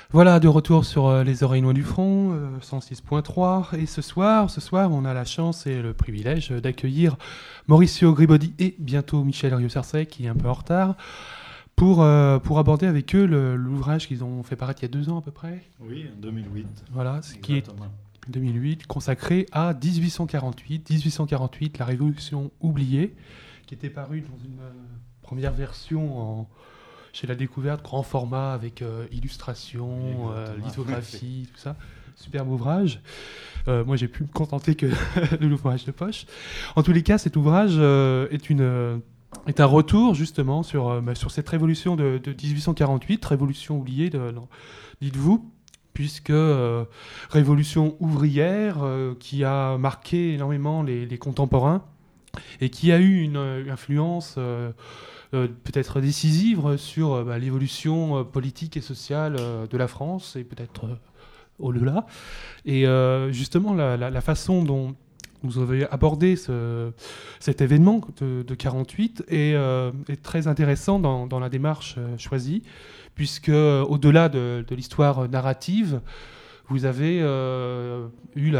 Voilà, de retour sur les oreilles loin du front, 106.3. Et ce soir, on a la chance et le privilège d'accueillir Mauricio Gribaudy et bientôt Michel Rieussarcey, qui est un peu en retard, pour aborder avec eux l'ouvrage qu'ils ont fait paraître il y a 2 ans à peu près. Oui, en 2008. Voilà, ce qui est Exactement. 2008, consacré à 1848, la Révolution oubliée, qui était paru dans une première version chez La Découverte, grand format avec illustration, Exactement. lithographie, tout ça. Superbe ouvrage. Moi, j'ai pu me contenter que de l'ouvrage de poche. En tous les cas, cet ouvrage est un retour justement sur cette révolution de 1848, révolution oubliée, dites-vous, puisque révolution ouvrière qui a marqué énormément les contemporains et qui a eu une influence peut-être décisive sur l'évolution politique et sociale de la France et peut-être au-delà. Et justement, la façon dont vous avez abordé cet événement de 48 est très intéressant dans la démarche choisie, puisque au-delà de l'histoire narrative, vous avez eu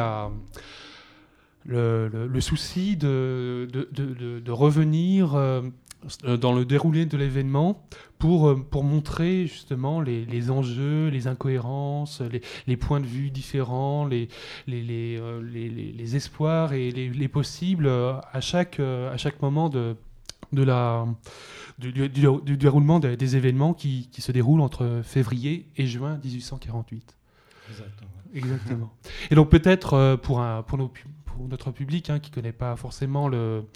le souci de revenir dans le déroulé de l'événement pour montrer justement les enjeux, les incohérences, les points de vue différents, les espoirs et les possibles à chaque moment du déroulement des événements qui se déroulent entre février et juin 1848. Exactement. Exactement. Et donc peut-être pour notre public qui ne connaît pas forcément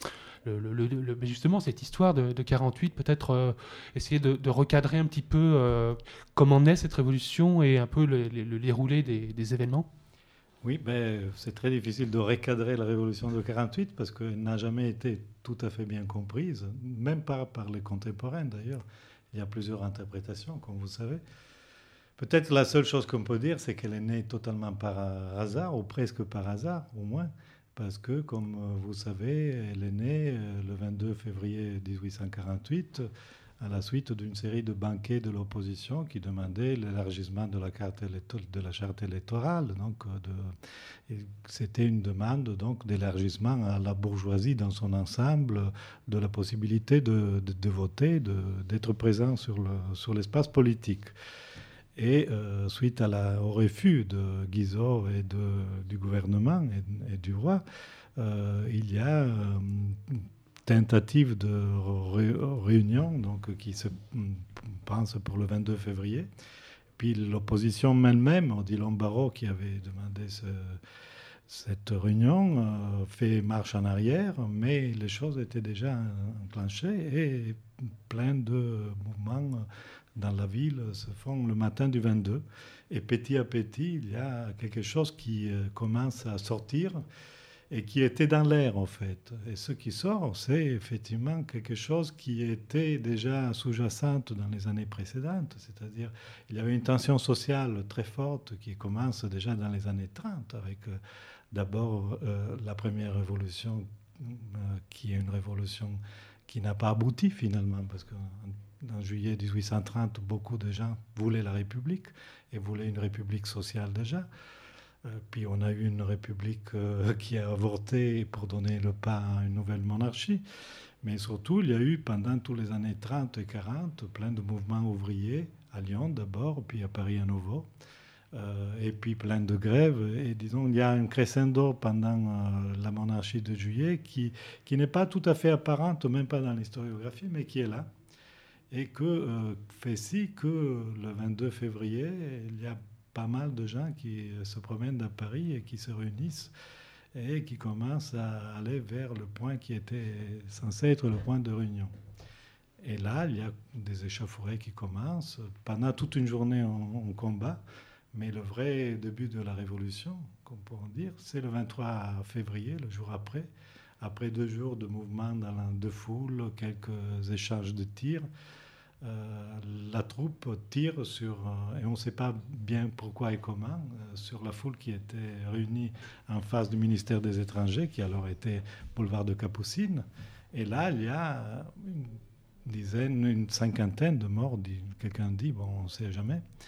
mais justement cette histoire de 48, peut-être essayer de recadrer un petit peu comment naît cette révolution et un peu le déroulé des événements. Oui, c'est très difficile de recadrer la révolution de 48 parce qu'elle n'a jamais été tout à fait bien comprise, même pas par les contemporains d'ailleurs. Il y a plusieurs interprétations, comme vous savez. Peut-être la seule chose qu'on peut dire, c'est qu'elle est née totalement par hasard, ou presque par hasard au moins, parce que, comme vous savez, elle est née le 22 février 1848 à la suite d'une série de banquets de l'opposition qui demandaient l'élargissement de la charte électorale. Donc, c'était une demande d'élargissement à la bourgeoisie dans son ensemble, de la possibilité de voter, d'être présent sur l'espace politique. Et suite au refus de Guizot et du gouvernement et du roi, il y a une tentative de réunion qui se pense pour le 22 février. Puis l'opposition elle-même, Odilon Barrot, qui avait demandé cette réunion, fait marche en arrière, mais les choses étaient déjà enclenchées et plein de mouvements dans la ville se font le matin du 22. Et petit à petit, il y a quelque chose qui commence à sortir et qui était dans l'air, en fait. Et ce qui sort, c'est effectivement quelque chose qui était déjà sous-jacente dans les années précédentes. C'est-à-dire, il y avait une tension sociale très forte qui commence déjà dans les années 30, avec d'abord la première révolution, qui est une révolution qui n'a pas abouti finalement, parce que en juillet 1830, beaucoup de gens voulaient la République et voulaient une République sociale déjà. Puis on a eu une République qui a avorté pour donner le pas à une nouvelle monarchie. Mais surtout, il y a eu pendant toutes les années 30 et 40 plein de mouvements ouvriers, à Lyon d'abord, puis à Paris à nouveau. Et puis plein de grèves. Et disons, il y a un crescendo pendant la monarchie de Juillet qui n'est pas tout à fait apparente, même pas dans l'historiographie, mais qui est là. Et que fait si que le 22 février, il y a pas mal de gens qui se promènent à Paris et qui se réunissent et qui commencent à aller vers le point qui était censé être le point de réunion. Et là, il y a des échauffourées qui commencent. Pendant toute une journée, on combat. Mais le vrai début de la révolution, comme on peut dire, c'est le 23 février, le jour après 2 jours de mouvement de foule, quelques échanges de tirs. La troupe tire sur, et on ne sait pas bien pourquoi et comment, sur la foule qui était réunie en face du ministère des Étrangers, qui alors était boulevard de Capucines. Et là, il y a une cinquantaine de morts, quelqu'un dit, bon, on ne sait jamais.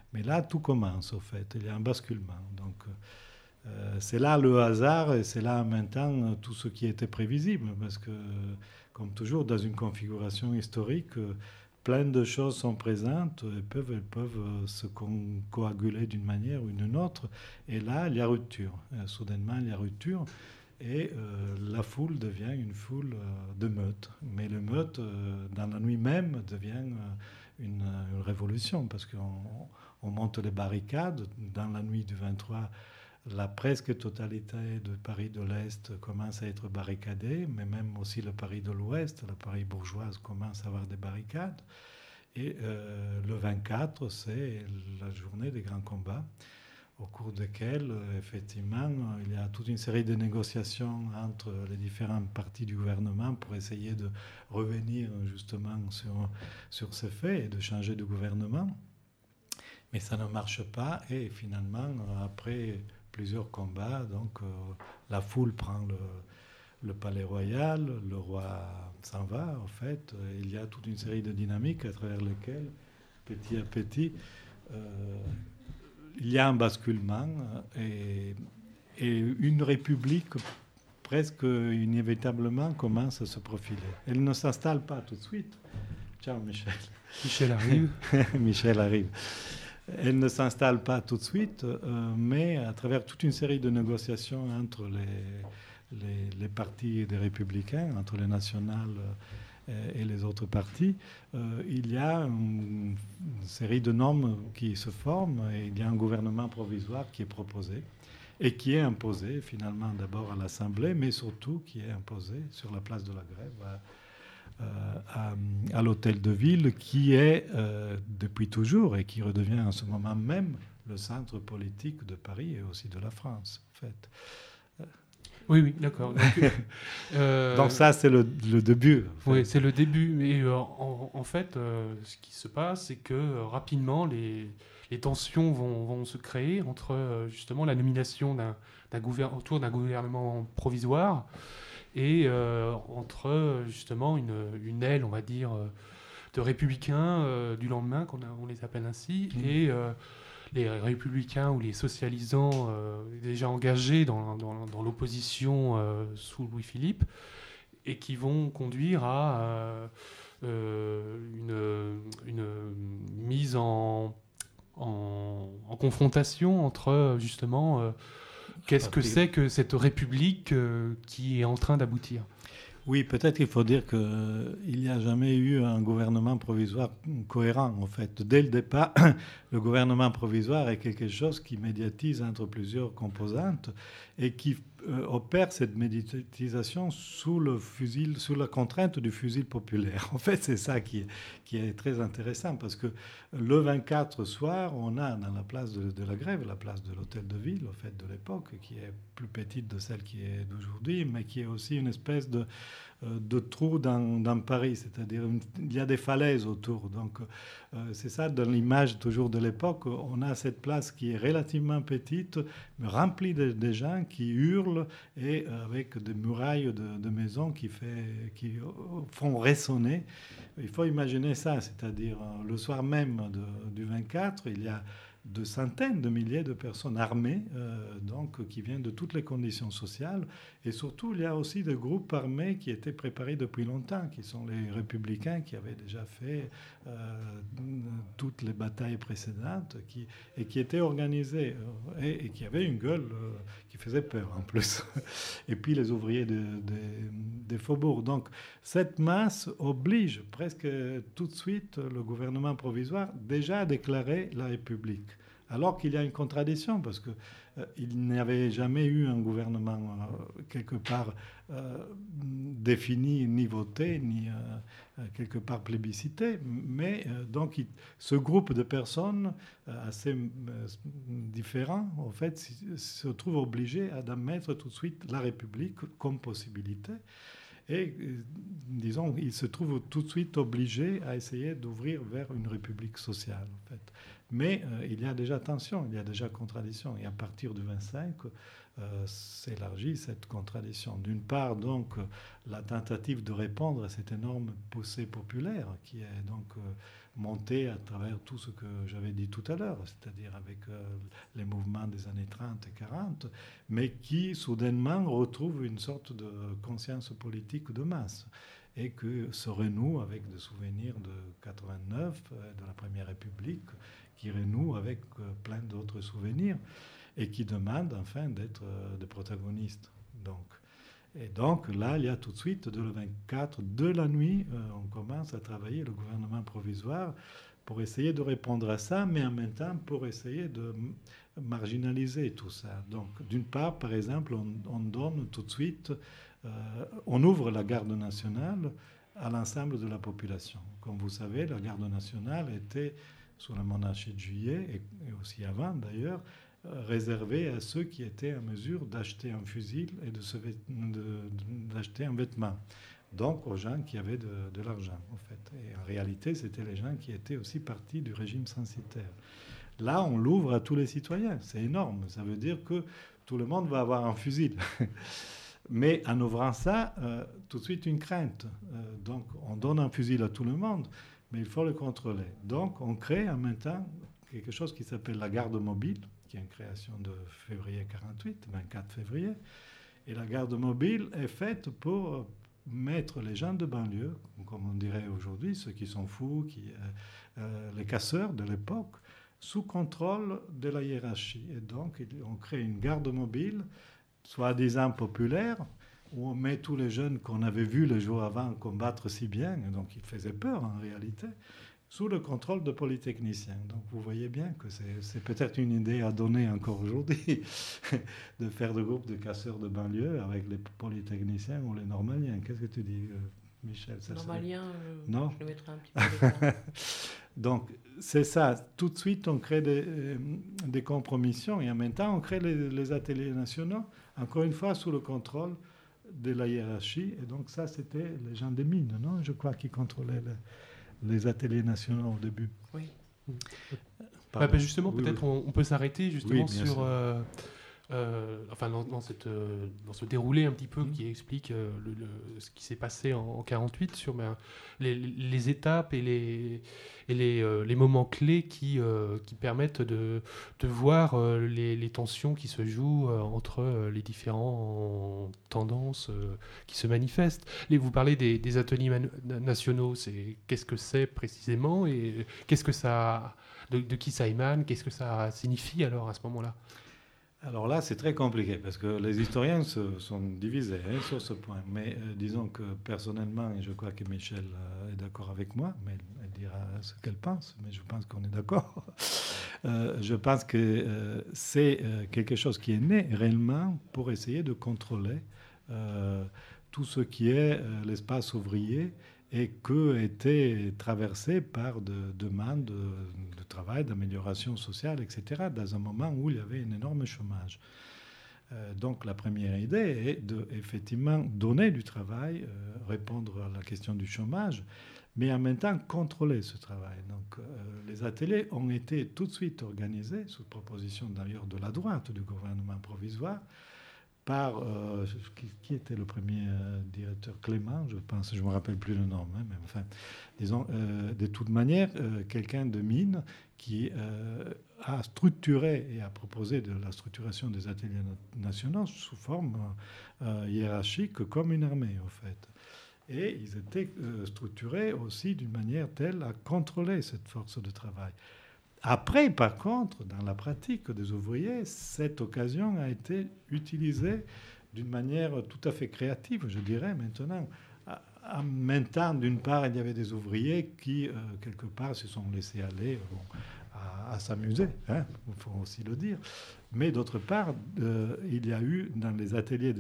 Mais là, tout commence, au fait. Il y a un basculement. Donc, c'est là le hasard et c'est là en même temps tout ce qui était prévisible. Parce que, comme toujours, dans une configuration historique, plein de choses sont présentes et elles peuvent se coaguler d'une manière ou d'une autre. Et là, il y a rupture. Soudainement, il y a rupture. Et la foule devient une foule de meute. Mais le meute, dans la nuit même, devient une révolution. Parce qu'on monte les barricades. Dans la nuit du 23, la presque totalité de Paris de l'Est commence à être barricadée, mais même aussi le Paris de l'Ouest, la Paris bourgeoise commence à avoir des barricades. Et le 24, c'est la journée des grands combats, au cours desquels, effectivement, il y a toute une série de négociations entre les différentes parties du gouvernement pour essayer de revenir justement sur ces faits et de changer de gouvernement. Mais ça ne marche pas et finalement, après plusieurs combats, donc la foule prend le palais royal, le roi s'en va, en fait. Il y a toute une série de dynamiques à travers lesquelles, petit à petit, il y a un basculement et une république presque inévitablement commence à se profiler. Elle ne s'installe pas tout de suite. Ciao Michel. Michel arrive. Michel arrive. Elle ne s'installe pas tout de suite, mais à travers toute une série de négociations entre les partis des républicains, entre les nationales et les autres partis, il y a une série de normes qui se forment et il y a un gouvernement provisoire qui est proposé et qui est imposé finalement d'abord à l'Assemblée, mais surtout qui est imposé sur la place de la Grève à l'hôtel de ville qui est depuis toujours et qui redevient en ce moment même le centre politique de Paris et aussi de la France en fait. Oui, d'accord. Donc ça, c'est le début. En fait. Oui, c'est le début. Mais en fait, ce qui se passe, c'est que rapidement, les tensions vont se créer entre justement la nomination autour d'un gouvernement provisoire et entre justement une aile, on va dire, de républicains du lendemain, on les appelle ainsi, et les républicains ou les socialisants déjà engagés dans l'opposition sous Louis-Philippe et qui vont conduire à une mise en confrontation entre justement qu'est-ce que c'est que cette république qui est en train d'aboutir. Oui, peut-être qu'il faut dire qu'il n'y a jamais eu un gouvernement provisoire cohérent, en fait. Dès le départ, le gouvernement provisoire est quelque chose qui médiatise entre plusieurs composantes et qui opère cette médiatisation sous la contrainte du fusil populaire. En fait, c'est ça qui est très intéressant parce que le 24 soir, on a dans la place de la Grève, la place de l'hôtel de ville, en fait, de l'époque, qui est plus petite de celle qui est d'aujourd'hui, mais qui est aussi une espèce de trou dans Paris, c'est-à-dire il y a des falaises autour. Donc c'est ça, dans l'image toujours de l'époque, on a cette place qui est relativement petite, mais remplie de gens qui hurlent et avec des murailles de maisons qui font résonner. Il faut imaginer ça, c'est-à-dire le soir même du 24, il y a de centaines de milliers de personnes armées, donc qui viennent de toutes les conditions sociales. Et surtout, il y a aussi des groupes armés qui étaient préparés depuis longtemps, qui sont les républicains qui avaient déjà fait toutes les batailles précédentes et qui étaient organisés et qui avaient une gueule qui faisait peur en plus. Et puis les ouvriers des faubourgs. Donc cette masse oblige presque tout de suite le gouvernement provisoire déjà à déclarer la République. Alors qu'il y a une contradiction, parce qu'il n'y avait jamais eu un gouvernement quelque part défini, ni voté, ni quelque part plébiscité. Mais donc ce groupe de personnes assez différents, en fait, se trouve obligé d'admettre tout de suite la République comme possibilité. Et, disons, il se trouve tout de suite obligé à essayer d'ouvrir vers une république sociale, en fait. Mais il y a déjà tension, il y a déjà contradiction. Et à partir du 25, s'élargit cette contradiction. D'une part, donc, la tentative de répondre à cette énorme poussée populaire qui est donc monté à travers tout ce que j'avais dit tout à l'heure, c'est-à-dire avec les mouvements des années 30 et 40, mais qui soudainement retrouvent une sorte de conscience politique de masse et que se renoue avec des souvenirs de 89, de la Première République, qui renoue avec plein d'autres souvenirs et qui demandent enfin d'être des protagonistes. Et donc là, il y a tout de suite, de le 24 de la nuit, on commence à travailler le gouvernement provisoire pour essayer de répondre à ça, mais en même temps pour essayer de marginaliser tout ça. Donc d'une part, par exemple, on donne tout de suite, on ouvre la garde nationale à l'ensemble de la population. Comme vous savez, la garde nationale était, sous la monarchie de Juillet, et aussi avant d'ailleurs, réservé à ceux qui étaient en mesure d'acheter un fusil et d'acheter un vêtement. Donc aux gens qui avaient de l'argent, en fait. Et en réalité, c'était les gens qui étaient aussi partis du régime censitaire. Là, on l'ouvre à tous les citoyens. C'est énorme. Ça veut dire que tout le monde va avoir un fusil. Mais en ouvrant ça, tout de suite une crainte. Donc on donne un fusil à tout le monde, mais il faut le contrôler. Donc on crée en même temps quelque chose qui s'appelle la garde mobile, qui est une création de février 48, 24 février. Et la garde mobile est faite pour mettre les gens de banlieue, comme on dirait aujourd'hui, ceux qui sont fous, les casseurs de l'époque, sous contrôle de la hiérarchie. Et donc on crée une garde mobile, soi-disant populaire, où on met tous les jeunes qu'on avait vus le jour avant combattre si bien, donc ils faisaient peur en réalité, sous le contrôle de polytechniciens. Donc vous voyez bien que c'est peut-être une idée à donner encore aujourd'hui, de faire des groupes de casseurs de banlieue avec les polytechniciens ou les normaliens. Qu'est-ce que tu dis, Michel? Normalien, non, je le mettrai un petit peu d'écart. Donc c'est ça, tout de suite on crée des compromissions et en même temps on crée les ateliers nationaux, encore une fois sous le contrôle de la hiérarchie. Et donc ça c'était les gens des mines, non? Je crois qu'ils contrôlaient les ateliers nationaux au début. Oui. Justement, oui, peut-être oui. On peut s'arrêter justement oui, sur... dans ce déroulé un petit peu qui explique ce qui s'est passé en 48 sur les étapes et les moments clés qui permettent de voir les tensions qui se jouent entre les différentes tendances qui se manifestent. Vous parlez des ateliers nationaux, qu'est-ce que c'est précisément et qu'est-ce que ça, de qui ça émane, qu'est-ce que ça signifie alors à ce moment-là? Alors là, c'est très compliqué parce que les historiens se sont divisés sur ce point. Mais disons que personnellement, et je crois que Michel est d'accord avec moi, mais elle dira ce qu'elle pense, mais je pense qu'on est d'accord. Je pense que c'est quelque chose qui est né réellement pour essayer de contrôler tout ce qui est l'espace ouvrier et que était traversé par de demandes de travail, d'amélioration sociale, etc., dans un moment où il y avait un énorme chômage. Donc la première idée est de effectivement donner du travail, répondre à la question du chômage, mais en même temps contrôler ce travail. Donc les ateliers ont été tout de suite organisés, sous proposition d'ailleurs de la droite du gouvernement provisoire, par, qui était le premier directeur, Clément, je pense, je ne me rappelle plus le nom, mais enfin, disons, de toute manière, quelqu'un de mine qui a structuré et a proposé de la structuration des ateliers nationaux sous forme hiérarchique comme une armée, en fait. Et ils étaient structurés aussi d'une manière telle à contrôler cette force de travail. Après, par contre, dans la pratique des ouvriers, cette occasion a été utilisée d'une manière tout à fait créative, je dirais, maintenant. En même temps, d'une part, il y avait des ouvriers qui, quelque part, se sont laissés aller à s'amuser, hein, il faut aussi le dire. Mais d'autre part, il y a eu dans les ateliers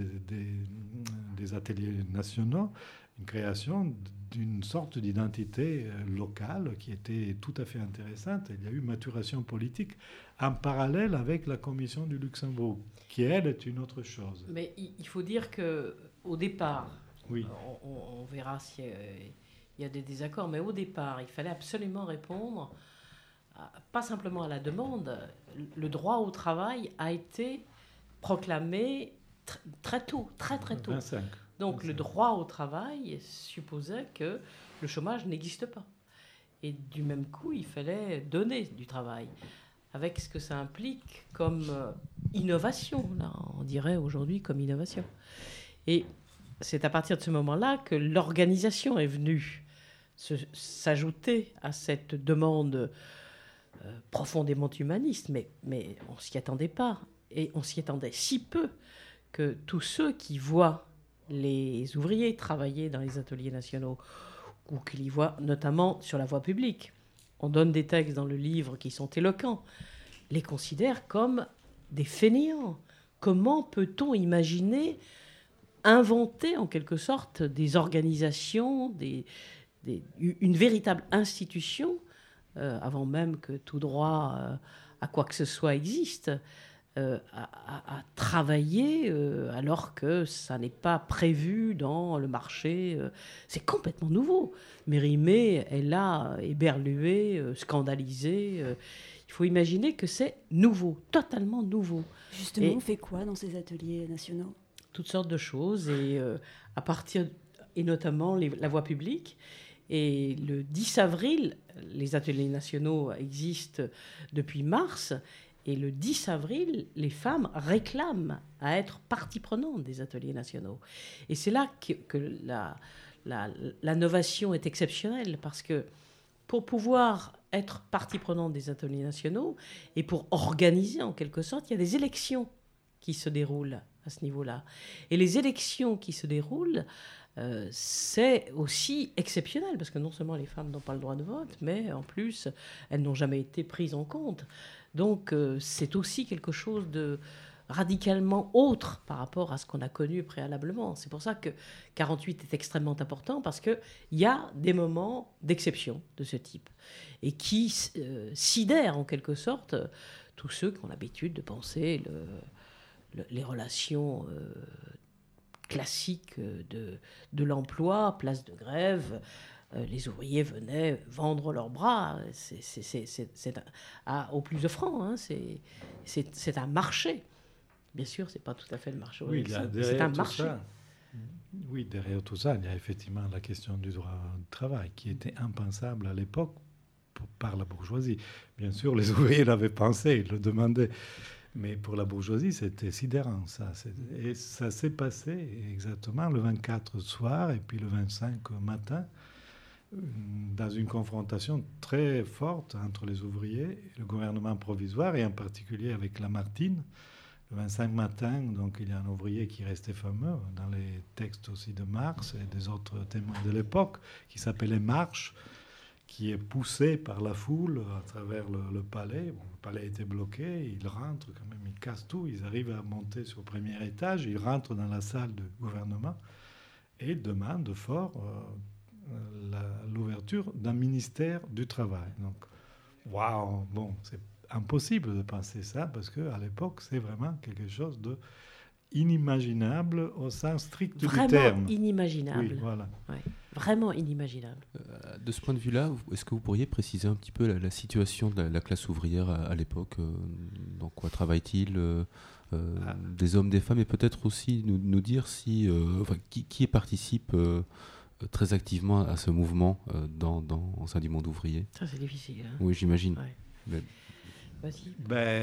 des ateliers nationaux une création d'une sorte d'identité locale qui était tout à fait intéressante. Il y a eu maturation politique en parallèle avec la Commission du Luxembourg, qui, elle, est une autre chose. Mais il faut dire qu'au départ, oui. On verra s'il y a des désaccords, mais au départ, il fallait absolument répondre, pas simplement à la demande. Le droit au travail a été proclamé très tôt, très tôt. 25. Donc le droit au travail supposait que le chômage n'existe pas. Et du même coup, il fallait donner du travail, avec ce que ça implique comme innovation, là, on dirait aujourd'hui comme innovation. Et c'est à partir de ce moment-là que l'organisation est venue s'ajouter à cette demande profondément humaniste, mais on ne s'y attendait pas. Et on s'y attendait si peu que tous ceux qui voient les ouvriers travailler dans les ateliers nationaux, ou qui les voient notamment sur la voie publique, on donne des textes dans le livre qui sont éloquents, les considèrent comme des fainéants. Comment peut-on imaginer inventer en quelque sorte des organisations, une véritable institution, avant même que tout droit à quoi que ce soit existe, à travailler alors que ça n'est pas prévu dans le marché. C'est complètement nouveau. Mérimée est là, éberluée, scandalisée. Il faut imaginer que c'est nouveau, totalement nouveau. Justement, on fait quoi dans ces ateliers nationaux ? Toutes sortes de choses, et notamment la voie publique. Et le 10 avril, les ateliers nationaux existent depuis mars, et le 10 avril, les femmes réclament à être partie prenante des ateliers nationaux. Et c'est là que la novation est exceptionnelle, parce que pour pouvoir être partie prenante des ateliers nationaux, et pour organiser en quelque sorte, il y a des élections qui se déroulent à ce niveau-là. Et les élections qui se déroulent, c'est aussi exceptionnel, parce que non seulement les femmes n'ont pas le droit de vote, mais en plus, elles n'ont jamais été prises en compte. Donc, c'est aussi quelque chose de radicalement autre par rapport à ce qu'on a connu préalablement. C'est pour ça que 48 est extrêmement important, parce qu'il y a des moments d'exception de ce type, et qui sidèrent en quelque sorte tous ceux qui ont l'habitude de penser les relations classiques de l'emploi, place de grève. Les ouvriers venaient vendre leurs bras. Au plus offrant, hein, c'est un marché. Bien sûr, ce n'est pas tout à fait le marché. Oui, c'est un marché. Oui, derrière tout ça, il y a effectivement la question du droit du travail, qui était impensable à l'époque par la bourgeoisie. Bien sûr, les ouvriers l'avaient pensé, ils le demandaient. Mais pour la bourgeoisie, c'était sidérant, ça. Et ça s'est passé exactement le 24 soir et puis le 25 matin, dans une confrontation très forte entre les ouvriers et le gouvernement provisoire, et en particulier avec Lamartine. Le 25 matin, donc, il y a un ouvrier qui restait fameux dans les textes aussi de Marx et des autres témoins de l'époque, qui s'appelait Marche, qui est poussé par la foule à travers le palais. Bon, le palais était bloqué, ils rentrent quand même, ils cassent tout, ils arrivent à monter sur le premier étage, ils rentrent dans la salle du gouvernement et demandent fort l'ouverture d'un ministère du Travail. Donc, waouh, bon, c'est impossible de penser ça, parce qu'à l'époque, c'est vraiment quelque chose de inimaginable au sens strict du terme. Vraiment inimaginable. Oui, voilà. Ouais, vraiment inimaginable. De ce point de vue-là, est-ce que vous pourriez préciser un petit peu la situation de la classe ouvrière à l'époque ? Dans quoi travaille-t-il des hommes, des femmes, et peut-être aussi nous dire qui participe très activement à ce mouvement au sein du monde ouvrier ? Ça, c'est difficile. Hein. Oui, j'imagine. Ouais. Mais... Vas-y.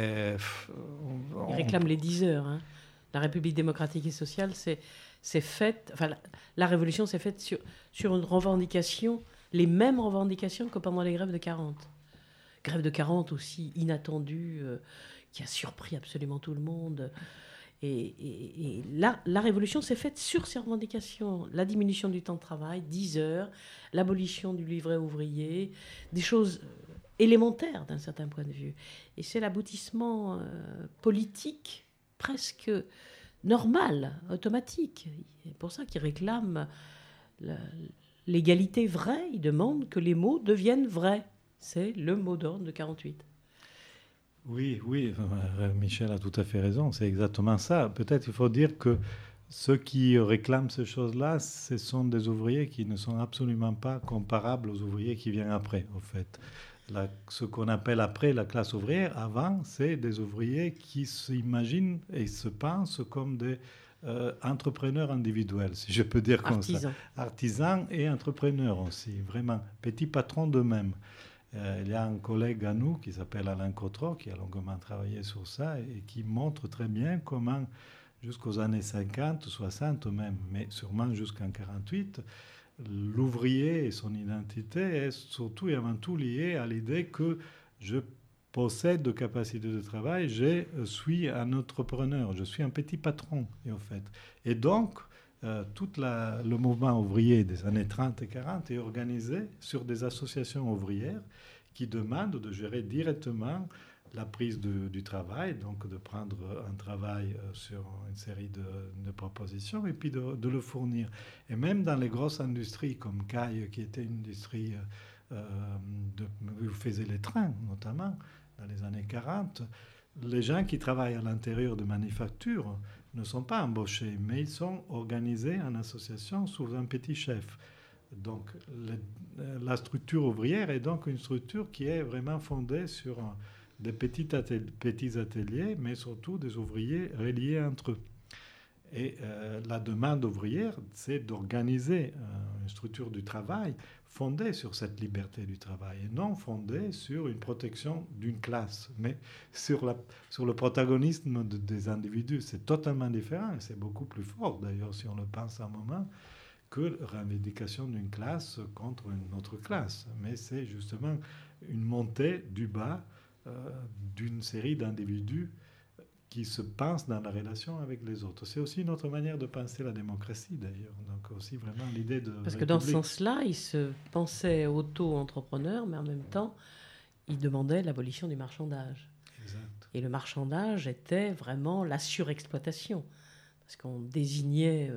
On Ils réclament les 10 heures. Hein. La République démocratique et sociale, c'est faite. Enfin, la révolution s'est faite sur une revendication, les mêmes revendications que pendant les grèves de 40. Grève de 40 aussi inattendue, qui a surpris absolument tout le monde. Et la révolution s'est faite sur ces revendications. La diminution du temps de travail, 10 heures, l'abolition du livret ouvrier, des choses élémentaires d'un certain point de vue. Et c'est l'aboutissement politique presque normal, automatique. C'est pour ça qu'ils réclament l'égalité vraie. Ils demandent que les mots deviennent vrais. C'est le mot d'ordre de 48. Oui, Michel a tout à fait raison, c'est exactement ça. Peut-être il faut dire que ceux qui réclament ces choses-là, ce sont des ouvriers qui ne sont absolument pas comparables aux ouvriers qui viennent après, au fait. Ce qu'on appelle après la classe ouvrière, avant, c'est des ouvriers qui s'imaginent et se pensent comme des entrepreneurs individuels, si je peux dire comme ça. Artisans et entrepreneurs aussi, vraiment, petits patrons d'eux-mêmes. Il y a un collègue à nous qui s'appelle Alain Cotreau, qui a longuement travaillé sur ça et qui montre très bien comment, jusqu'aux années 50, 60 même, mais sûrement jusqu'en 1948, l'ouvrier et son identité est surtout et avant tout lié à l'idée que je possède de capacités de travail, je suis un entrepreneur, je suis un petit patron, en fait. Et donc, tout le mouvement ouvrier des années 30 et 40 est organisé sur des associations ouvrières qui demandent de gérer directement la prise du travail, donc de prendre un travail sur une série de propositions et puis de le fournir. Et même dans les grosses industries comme Caille, qui était une industrie où faisaient les trains notamment, dans les années 40, les gens qui travaillent à l'intérieur de manufactures ne sont pas embauchés, mais ils sont organisés en association sous un petit chef. Donc la structure ouvrière est donc une structure qui est vraiment fondée sur des petits ateliers, mais surtout des ouvriers reliés entre eux. Et la demande ouvrière, c'est d'organiser une structure du travail fondée sur cette liberté du travail et non fondée sur une protection d'une classe, mais sur le protagonisme des individus. C'est totalement différent et c'est beaucoup plus fort, d'ailleurs, si on le pense un moment, que la revendication d'une classe contre une autre classe. Mais c'est justement une montée du bas d'une série d'individus qui se pensent dans la relation avec les autres. C'est aussi une autre manière de penser la démocratie, d'ailleurs. Donc aussi vraiment l'idée de... Parce que dans ce sens-là, ils se pensaient auto-entrepreneurs, mais en même temps, ils demandaient l'abolition du marchandage. Exact. Et le marchandage était vraiment la surexploitation. Parce qu'on désignait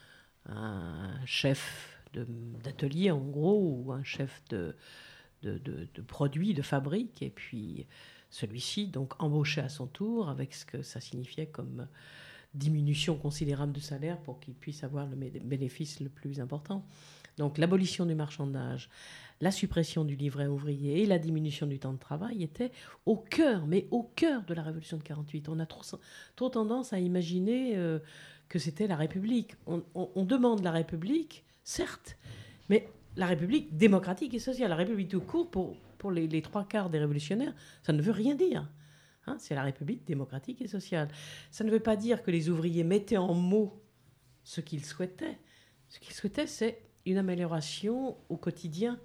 un chef d'atelier, en gros, ou un chef de produits, de fabrique, et puis... Celui-ci, donc, embauché à son tour, avec ce que ça signifiait comme diminution considérable de salaire pour qu'il puisse avoir le bénéfice le plus important. Donc, l'abolition du marchandage, la suppression du livret ouvrier et la diminution du temps de travail étaient au cœur, mais au cœur de la Révolution de 48. On a trop tendance à imaginer que c'était la République. On demande la République, certes, mais la République démocratique et sociale. La République tout court, pour les trois quarts des révolutionnaires, ça ne veut rien dire. Hein, c'est la République démocratique et sociale. Ça ne veut pas dire que les ouvriers mettaient en mots ce qu'ils souhaitaient. Ce qu'ils souhaitaient, c'est une amélioration au quotidien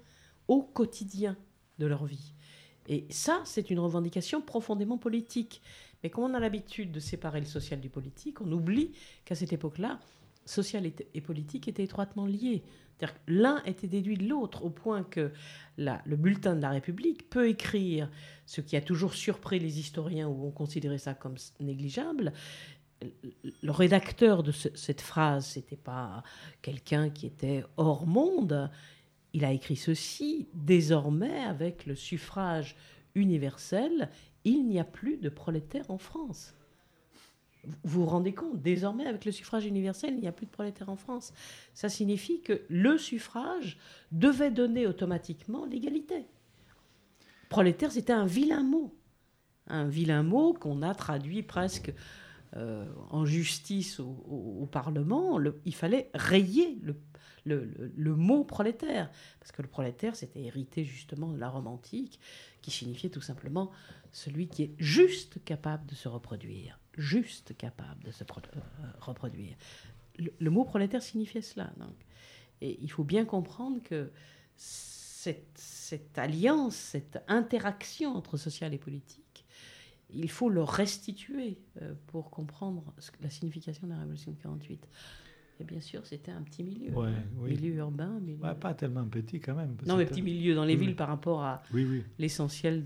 de leur vie. Et ça, c'est une revendication profondément politique. Mais comme on a l'habitude de séparer le social du politique, on oublie qu'à cette époque-là, social et politique étaient étroitement liés. C'est-à-dire que l'un était déduit de l'autre, au point que le bulletin de la République peut écrire ce qui a toujours surpris les historiens ou ont considéré ça comme négligeable. Le rédacteur de cette phrase, ce n'était pas quelqu'un qui était hors monde. Il a écrit ceci: désormais, avec le suffrage universel, il n'y a plus de prolétaires en France. Vous vous rendez compte, désormais, avec le suffrage universel, il n'y a plus de prolétaires en France. Ça signifie que le suffrage devait donner automatiquement l'égalité. Prolétaire, c'était un vilain mot qu'on a traduit presque en justice au Parlement. Il fallait rayer le mot prolétaire, parce que le prolétaire, c'était hérité justement de la Rome antique, qui signifiait tout simplement celui qui est juste capable de se reproduire. Juste capable de se reproduire. Le mot prolétaire signifiait cela. Donc. Et il faut bien comprendre que cette alliance, cette interaction entre social et politique, il faut le restituer pour comprendre la signification de la Révolution de 1948. Et bien sûr, c'était un petit milieu, milieu urbain. Ouais, pas tellement petit quand même. Non, mais petit milieu dans les villes par rapport à l'essentiel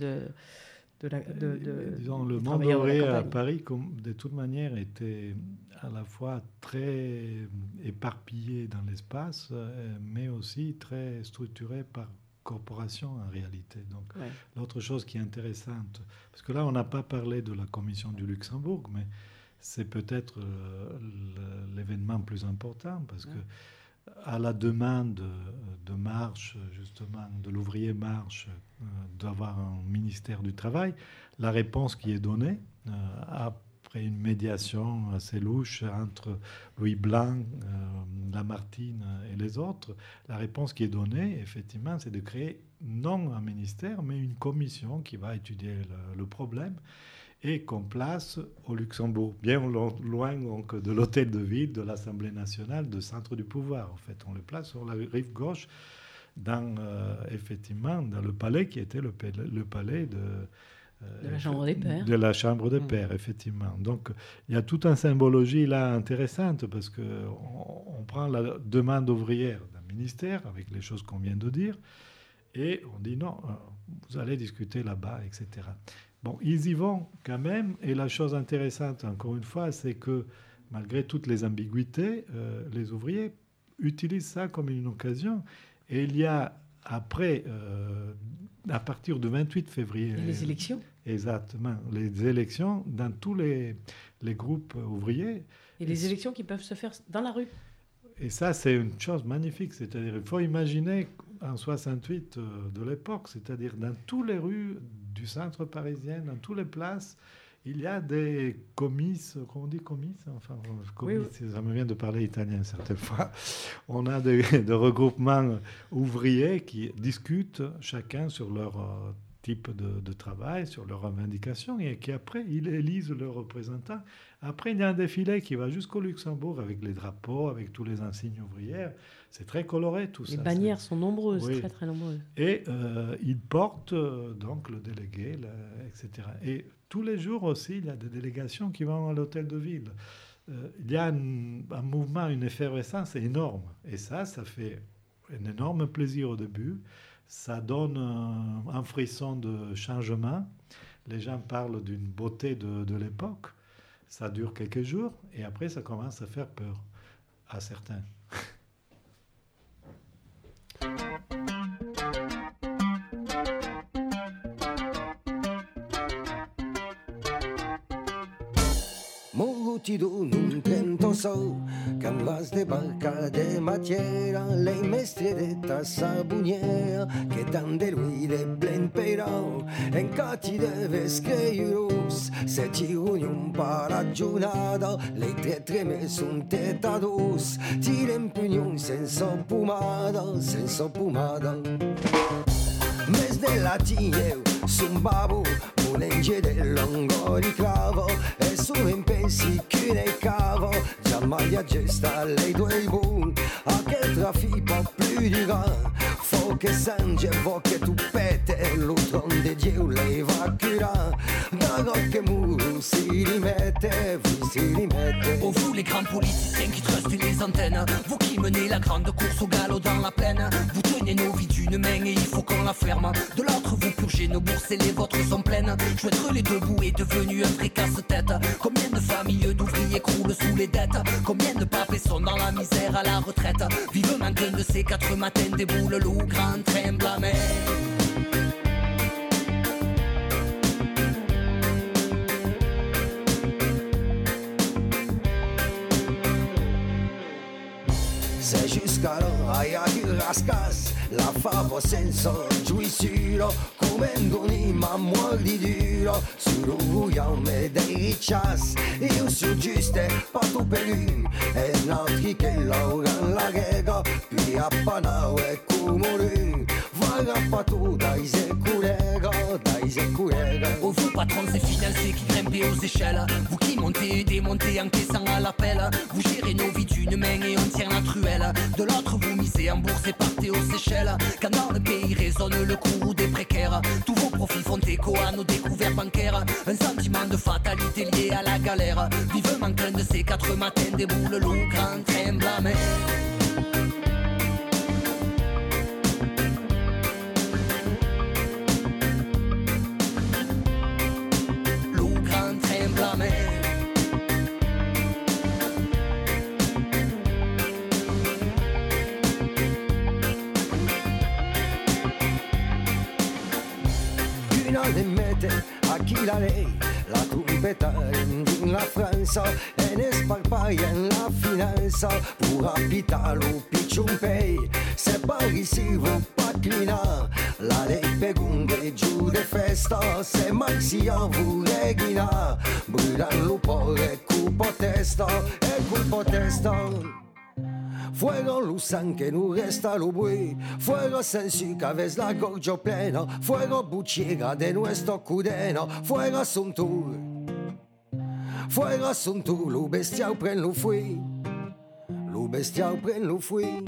disons, le monde ouvrier à Paris, de toute manière, était à la fois très éparpillé dans l'espace, mais aussi très structuré par corporation en réalité. Donc, l'autre chose qui est intéressante, parce que là, on n'a pas parlé de la commission du Luxembourg, mais c'est peut-être l'événement plus important, parce que à la demande de Marche, justement, de l'ouvrier Marche, d'avoir un ministère du Travail, la réponse qui est donnée, après une médiation assez louche entre Louis Blanc, Lamartine et les autres, la réponse qui est donnée, effectivement, c'est de créer non un ministère, mais une commission qui va étudier le problème et qu'on place au Luxembourg, bien loin donc, de l'hôtel de ville, de l'Assemblée nationale, du centre du pouvoir. En fait, on le place sur la rive gauche, effectivement, dans le palais qui était le palais de la Chambre des Pairs. De la Chambre des Pairs, effectivement. Donc, il y a toute une symbologie là intéressante parce qu'on prend la demande ouvrière d'un ministère avec les choses qu'on vient de dire et on dit non, vous allez discuter là-bas, etc. Bon, ils y vont quand même. Et la chose intéressante, encore une fois, c'est que malgré toutes les ambiguïtés, les ouvriers utilisent ça comme une occasion. Et il y a après, à partir du 28 février... Les élections. Exactement. Les élections dans tous les groupes ouvriers. Et les élections qui peuvent se faire dans la rue. Et ça, c'est une chose magnifique. C'est-à-dire, il faut imaginer en 68 de l'époque, c'est-à-dire dans toutes les rues du centre parisien, dans toutes les places, il y a des comices, comment on dit comices, enfin, comices, oui. Ça me vient de parler italien certaines fois. On a des regroupements ouvriers qui discutent chacun sur leur type de travail, sur leurs revendications, et qui après, ils élisent leurs représentants. Après, il y a un défilé qui va jusqu'au Luxembourg avec les drapeaux, avec tous les insignes ouvrières. C'est très coloré tout ça. Les bannières sont nombreuses, oui. Très très nombreuses. Et ils portent donc le délégué, etc. Et tous les jours aussi, il y a des délégations qui vont à l'hôtel de ville. Il y a un mouvement, une effervescence énorme. Et ça fait un énorme plaisir au début. Ça donne un frisson de changement. Les gens parlent d'une beauté de l'époque. Ça dure quelques jours et après, ça commence à faire peur à certains. Multitudine un trento sol, quand vas de barca de matiera, les mestres de ta sabuniera, que tant de ruïde plen però, en cati deves creierus, se ci union per la giornata, le tre me son tetados, tiren pugnon senza pomada, Mes della tineu, son babo, monenge del longo di clavo, e sono in pensi che ne cavo, già maglia gesta lei due buon, a che trafipa più di gran, fo che sangue, vo che tu pete, l'utron de Dieu lei va curare, da che muro si rimette. Oh vous les grands politiciens qui trustent les antennes, vous qui menez la grande course au galop dans la plaine, vous tenez nos vies d'une main et il faut qu'on la ferme, de l'autre vous purgez nos bourses et les vôtres sont pleines. Joindre les deux bouts est devenu un vrai casse-tête. Combien de familles d'ouvriers croulent sous les dettes, combien de papés sont dans la misère à la retraite. Vivement qu'un de ces 4 matins déboule le grand train blâmé. Se jusqu'à l'aia di rascas, la favo senza giuizio, come un'anima muori duro, sul ruiame dei riccias, io sono giuste, patto per lui, e altri che lauran la rega, più appanao e come lui, vaga patto dai securega. Oh vous patrons et financiers qui grimpez aux échelles, vous qui montez et démontez en caissant à l'appel, vous gérez nos vies d'une main et on tient la truelle, de l'autre vous misez en bourse et partez aux Seychelles. Quand dans le pays résonne le courroux des précaires, tous vos profits font écho à nos découvertes bancaires, un sentiment de fatalité lié à la galère. Vivement qu'un de ces 4 matins déboule le grand train blâmé. A chi la lei, la trompeta in la Francia e ne sparpaia in la finanza, pur abitare lo piccion pay, se parisivo macchina, la dei pegunde giù de festa, se mai si avure ghina, brillano pore cupo testa e cupo testa. Fuego lusan che non resta lo bui, fuego sensu che aves la gorgia plena, fuego bucciera de nuestro cudena, fuego son tu, lo bestial pren lo fui, lo bestial pren lo fui.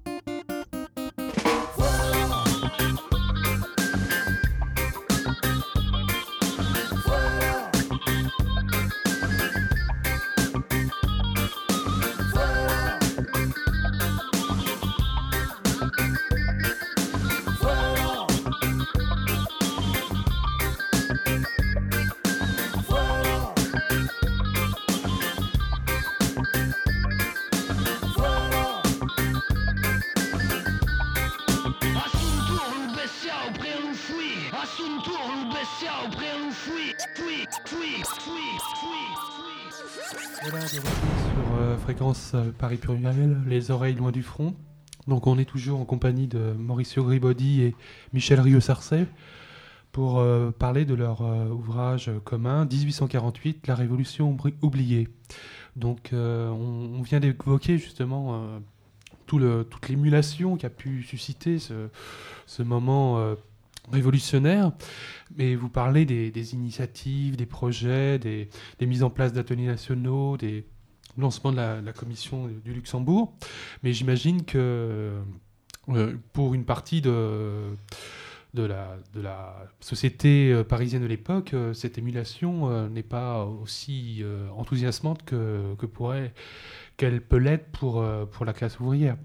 Voilà, de retour sur Fréquence Paris Pluriel, les oreilles loin du front. Donc on est toujours en compagnie de Mauricio Gribaudy et Michel Rieux-Sarcey pour parler de leur ouvrage commun 1848, La Révolution oubliée. Donc on vient d'évoquer justement toute l'émulation qu'a pu susciter ce moment révolutionnaire, mais vous parlez des initiatives, des projets, des mises en place d'ateliers nationaux, des lancements de la commission du Luxembourg, mais j'imagine que pour une partie de la société parisienne de l'époque, cette émulation n'est pas aussi enthousiasmante qu'elle peut l'être pour la classe ouvrière.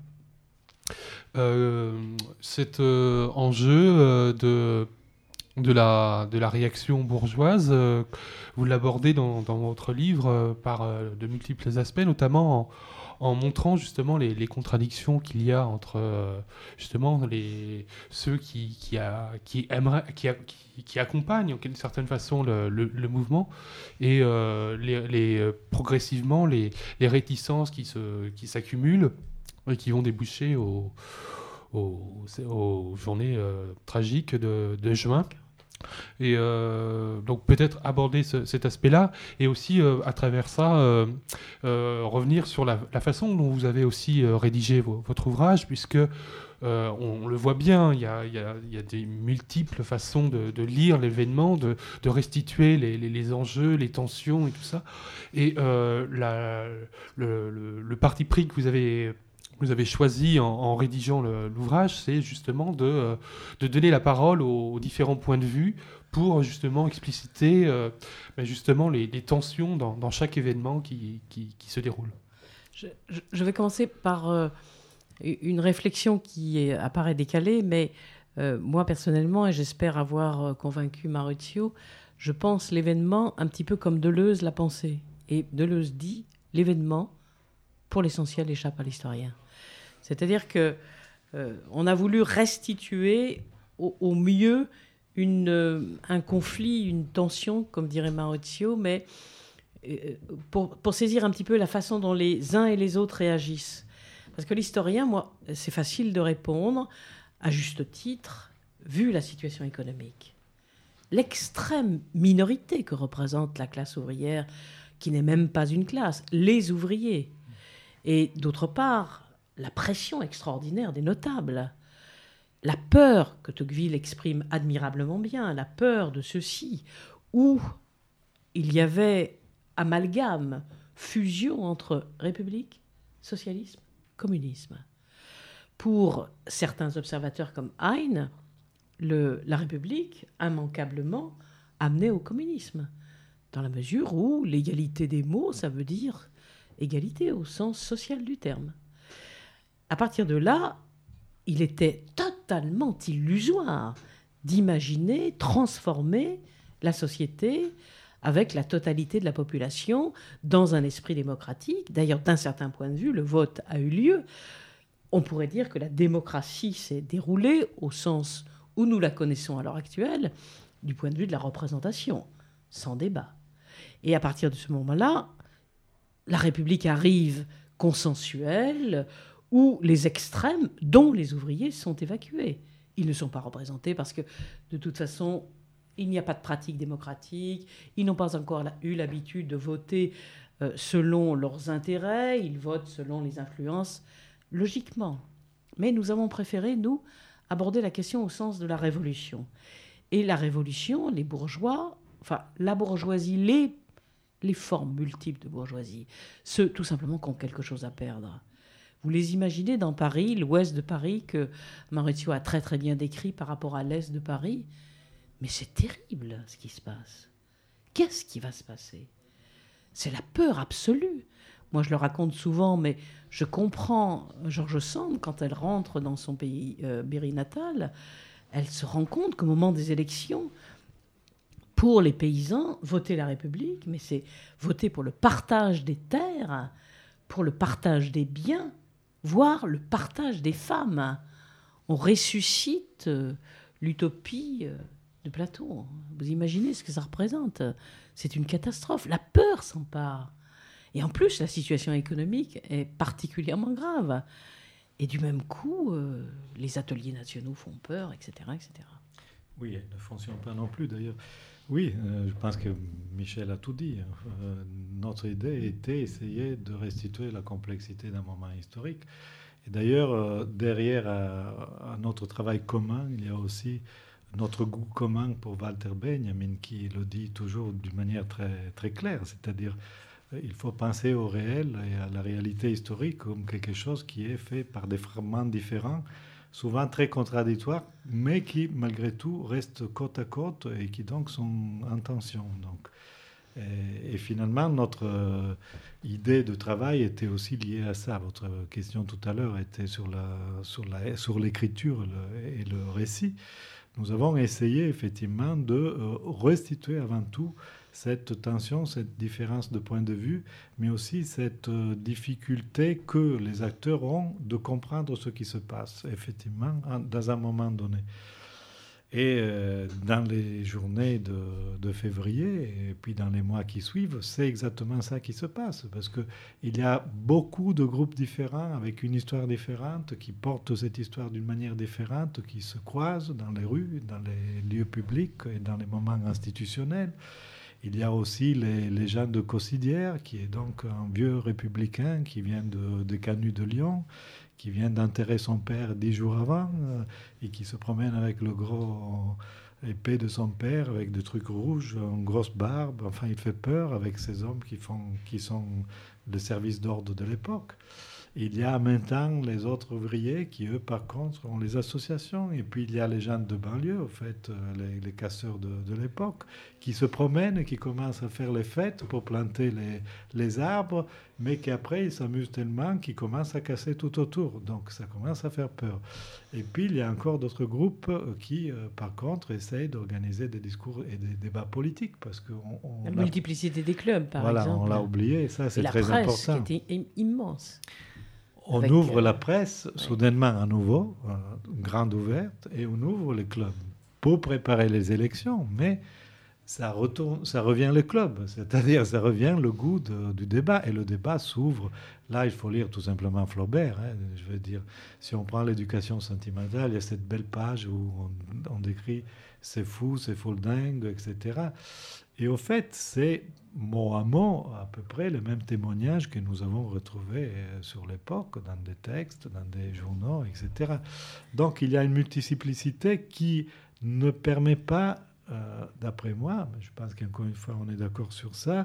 Cet enjeu de la réaction bourgeoise, vous l'abordez dans votre livre par de multiples aspects, notamment en montrant justement les contradictions qu'il y a entre justement ceux qui accompagnent en quelque certaine façon le mouvement et progressivement les réticences qui s'accumulent et qui vont déboucher aux journées tragiques de juin. Et donc peut-être aborder cet aspect-là et aussi à travers ça revenir sur la façon dont vous avez aussi rédigé votre ouvrage, puisque on le voit bien, il y a des multiples façons de lire l'événement, de restituer les enjeux, les tensions et tout ça. Et le parti pris que vous avez choisi en rédigeant l'ouvrage, c'est justement de donner la parole aux différents points de vue pour justement expliciter justement les tensions dans chaque événement qui se déroule. Je vais commencer par une réflexion qui apparaît décalée, mais moi personnellement, et j'espère avoir convaincu Maurizio, je pense l'événement un petit peu comme Deleuze l'a pensé. Et Deleuze dit « l'événement, pour l'essentiel, échappe à l'historien ». C'est-à-dire qu'on a voulu restituer au mieux un conflit, une tension, comme dirait Maurizio, mais pour saisir un petit peu la façon dont les uns et les autres réagissent. Parce que l'historien, moi, c'est facile de répondre, à juste titre, vu la situation économique. L'extrême minorité que représente la classe ouvrière, qui n'est même pas une classe, les ouvriers. Et d'autre part, la pression extraordinaire des notables, la peur que Tocqueville exprime admirablement bien, la peur de ceux-ci, où il y avait amalgame, fusion entre république, socialisme, communisme. Pour certains observateurs comme Heine, la République, immanquablement, amenait au communisme, dans la mesure où l'égalité des mots, ça veut dire égalité au sens social du terme. À partir de là, il était totalement illusoire d'imaginer transformer la société avec la totalité de la population dans un esprit démocratique. D'ailleurs, d'un certain point de vue, le vote a eu lieu. On pourrait dire que la démocratie s'est déroulée au sens où nous la connaissons à l'heure actuelle, du point de vue de la représentation, sans débat. Et à partir de ce moment-là, la République arrive consensuelle, où les extrêmes, dont les ouvriers, sont évacués. Ils ne sont pas représentés parce que, de toute façon, il n'y a pas de pratique démocratique. Ils n'ont pas encore eu l'habitude de voter selon leurs intérêts. Ils votent selon les influences, logiquement. Mais nous avons préféré, nous, aborder la question au sens de la révolution. Et la révolution, les bourgeois, enfin, la bourgeoisie, les formes multiples de bourgeoisie, ceux tout simplement qui ont quelque chose à perdre. Vous les imaginez dans Paris, l'ouest de Paris, que Maurizio a très très bien décrit par rapport à l'est de Paris. Mais c'est terrible ce qui se passe. Qu'est-ce qui va se passer ? C'est la peur absolue. Moi, je le raconte souvent, mais je comprends George Sand quand elle rentre dans son pays Berry natal. Elle se rend compte qu'au moment des élections, pour les paysans, voter la République, mais c'est voter pour le partage des terres, pour le partage des biens, voire le partage des femmes. On ressuscite l'utopie de Platon. Vous imaginez ce que ça représente ? C'est une catastrophe. La peur s'empare. Et en plus, la situation économique est particulièrement grave. Et du même coup, les ateliers nationaux font peur, etc., etc. Oui, elles ne fonctionnent pas non plus d'ailleurs. Oui, je pense que Michel a tout dit. Notre idée était essayer de restituer la complexité d'un moment historique. Et d'ailleurs, derrière à notre travail commun, il y a aussi notre goût commun pour Walter Benjamin, qui le dit toujours d'une manière très, très claire, c'est-à-dire il faut penser au réel et à la réalité historique comme quelque chose qui est fait par des fragments différents, souvent très contradictoires, mais qui, malgré tout, restent côte à côte et qui donc sont en tension. Donc, et finalement, notre idée de travail était aussi liée à ça. Votre question tout à l'heure était sur l'écriture et le récit. Nous avons essayé effectivement de restituer avant tout cette tension, cette différence de point de vue, mais aussi cette difficulté que les acteurs ont de comprendre ce qui se passe, effectivement, dans un moment donné. Et dans les journées de février, et puis dans les mois qui suivent, c'est exactement ça qui se passe, parce qu'il y a beaucoup de groupes différents, avec une histoire différente, qui portent cette histoire d'une manière différente, qui se croisent dans les rues, dans les lieux publics et dans les moments institutionnels. Il y a aussi les gens de Cossidière, qui est donc un vieux républicain qui vient de Canu de Lyon, qui vient d'enterrer son père 10 jours avant et qui se promène avec le gros épée de son père, avec des trucs rouges, une grosse barbe. Enfin, il fait peur avec ces hommes qui sont le service d'ordre de l'époque. Il y a maintenant les autres ouvriers qui, eux, par contre, ont les associations. Et puis, il y a les gens de banlieue, au fait, les casseurs de l'époque, qui se promènent et qui commencent à faire les fêtes pour planter les arbres, mais qu'après, ils s'amusent tellement qu'ils commencent à casser tout autour. Donc, ça commence à faire peur. Et puis, il y a encore d'autres groupes qui, par contre, essayent d'organiser des discours et des débats politiques. Parce que la multiplicité des clubs, par exemple. Voilà, on l'a oublié. Ça, c'est très important. La presse, qui était immense. On ouvre la presse, soudainement à nouveau, grande ouverte, et on ouvre les clubs pour préparer les élections. Mais ça revient les clubs, c'est-à-dire ça revient le goût du débat. Et le débat s'ouvre. Là, il faut lire tout simplement Flaubert. Je veux dire, si on prend l'éducation sentimentale, il y a cette belle page où on décrit c'est fou, c'est foldingue, etc. Et au fait, c'est mot à mot à peu près le même témoignage que nous avons retrouvé sur l'époque, dans des textes, dans des journaux, etc. Donc il y a une multiplicité qui ne permet pas, d'après moi, mais je pense qu'encore une fois on est d'accord sur ça,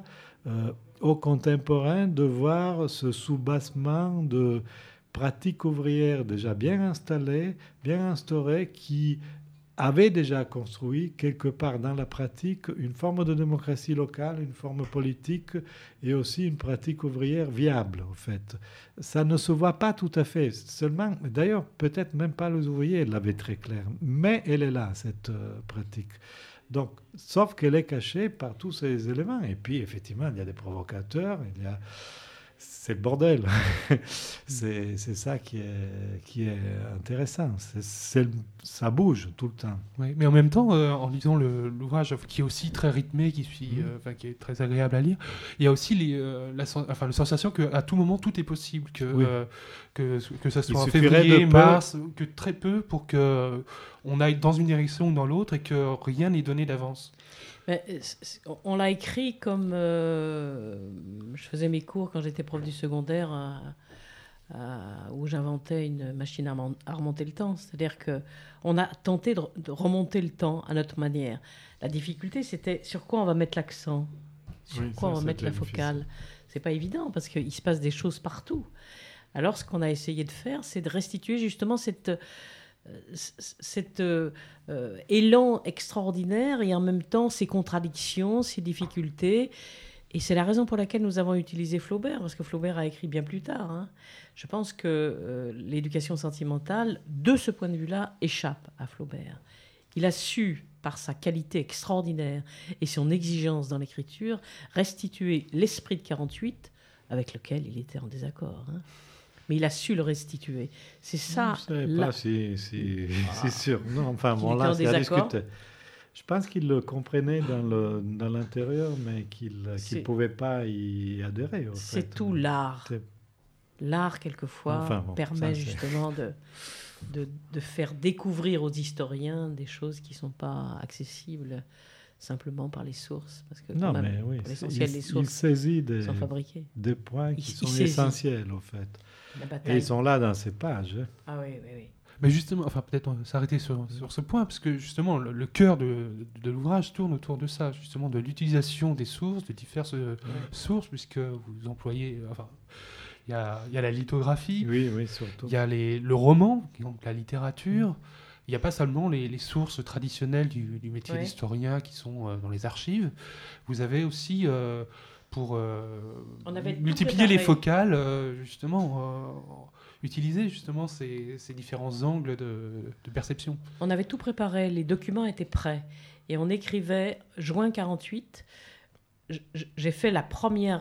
aux contemporains de voir ce soubassement de pratiques ouvrières déjà bien installées, bien instaurées, qui avait déjà construit quelque part dans la pratique une forme de démocratie locale, une forme politique et aussi une pratique ouvrière viable, en fait. Ça ne se voit pas tout à fait. Seulement, d'ailleurs, peut-être même pas les ouvriers l'avaient très clair, mais elle est là, cette pratique. Donc, sauf qu'elle est cachée par tous ces éléments. Et puis, effectivement, il y a des provocateurs, c'est le bordel. c'est ça qui est intéressant. Ça bouge tout le temps. Oui, mais en même temps, en lisant l'ouvrage qui est aussi très rythmé, qui est très agréable à lire, il y a aussi la sensation qu'à tout moment tout est possible, que ça soit en février, mars, que très peu pour que on aille dans une direction ou dans l'autre et que rien n'est donné d'avance. Mais, on l'a écrit comme je faisais mes cours quand j'étais prof du secondaire où j'inventais une machine à remonter le temps. C'est-à-dire qu'on a tenté de remonter le temps à notre manière. La difficulté, c'était sur quoi on va mettre l'accent, sur quoi on va mettre la focale. C'est pas évident parce qu'il se passe des choses partout. Alors, ce qu'on a essayé de faire, c'est de restituer justement cet élan extraordinaire et en même temps ces contradictions, ces difficultés. Et c'est la raison pour laquelle nous avons utilisé Flaubert, parce que Flaubert a écrit bien plus tard. Hein. Je pense que l'éducation sentimentale, de ce point de vue-là, échappe à Flaubert. Il a su, par sa qualité extraordinaire et son exigence dans l'écriture, restituer l'esprit de 48 avec lequel il était en désaccord. Hein. Mais il a su le restituer. C'est ça. Je ne sais pas si c'est sûr. Non, enfin, bon, là, c'est à discuter. Je pense qu'il le comprenait dans l'intérieur, mais qu'il ne pouvait pas y adhérer. C'est tout l'art. L'art, quelquefois, permet justement de faire découvrir aux historiens des choses qui ne sont pas accessibles simplement par les sources. Parce que non, quand même, mais oui, l'essentiel des sources il saisit sont fabriquées. Des points qui sont essentiels, au fait. Et ils sont là dans ces pages. Ah oui, oui, oui. Mais justement, enfin peut-être s'arrêter sur ce point, parce que justement le cœur de l'ouvrage tourne autour de ça, justement de l'utilisation des sources, de diverses sources, puisque vous employez, enfin il y a la lithographie, oui, surtout. Il y a le roman, donc la littérature. Il n'y a pas seulement les sources traditionnelles du métier d'historien qui sont dans les archives. Vous avez aussi pour multiplier les focales, justement. Utiliser justement ces différents angles de perception. On avait tout préparé, les documents étaient prêts et on écrivait juin 48. J'ai fait la première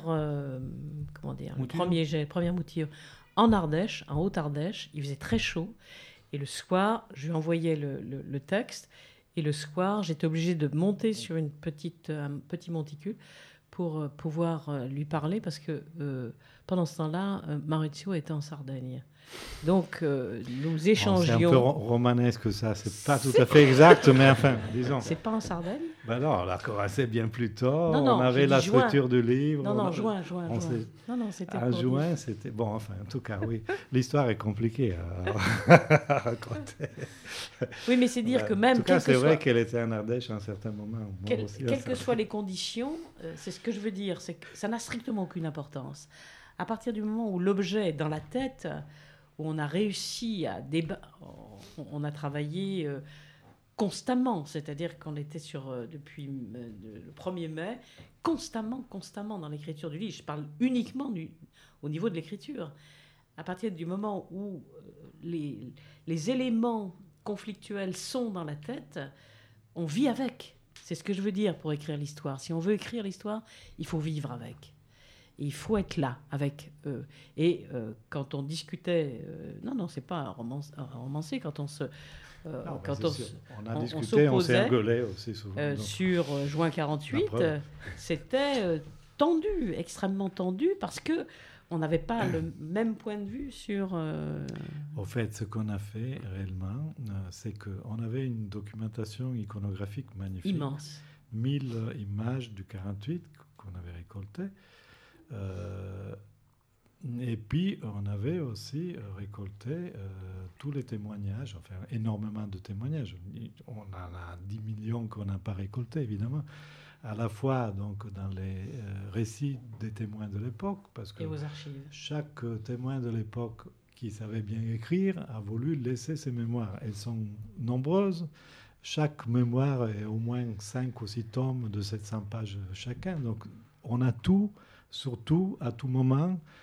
première mouture en Ardèche, en Haute-Ardèche. Il faisait très chaud et le soir, je lui envoyais le texte et le soir, j'étais obligée de monter sur un petit monticule pour pouvoir lui parler parce que pendant ce temps-là, Maurizio était en Sardaigne. Donc, nous échangions... c'est un peu romanesque, ça. C'est pas tout à fait exact, mais enfin, disons. C'est pas en Sardaigne ? Ben non, on a commencé bien plus tôt. Non, on avait la structure du livre. Non, juin. Non, c'était pas juin, c'était... Bon, enfin, en tout cas, oui. L'histoire est compliquée à raconter. Oui, mais c'est dire que même... En tout cas, c'est vrai qu'elle était en Ardèche à un certain moment. Quelles que soient les conditions, c'est ce que je veux dire, c'est que ça n'a strictement aucune importance. À partir du moment où l'objet est dans la tête, où on a réussi à on a travaillé constamment, c'est-à-dire qu'on était depuis le 1er mai, constamment dans l'écriture du livre. Je parle uniquement au niveau de l'écriture. À partir du moment où les éléments conflictuels sont dans la tête, on vit avec. C'est ce que je veux dire pour écrire l'histoire. Si on veut écrire l'histoire, il faut vivre avec. Et il faut être là avec eux. Et quand on discutait... non, c'est pas un romancier. Quand on se... on a discuté, on s'est engueulé aussi souvent. Sur juin 48, c'était tendu, extrêmement tendu, parce que on n'avait pas le même point de vue sur... Au fait, ce qu'on a fait réellement, c'est qu'on avait une documentation iconographique magnifique. Immense. 1000 images du 48 qu'on avait récoltées. Et puis, on avait aussi récolté tous les témoignages, enfin énormément de témoignages. On en a 10 millions qu'on n'a pas récoltés, évidemment, à la fois donc, dans les récits des témoins de l'époque, parce que chaque témoin de l'époque qui savait bien écrire a voulu laisser ses mémoires. Elles sont nombreuses. Chaque mémoire est au moins 5 ou 6 tomes de 700 pages chacun. Donc, on a tout, surtout à tout moment,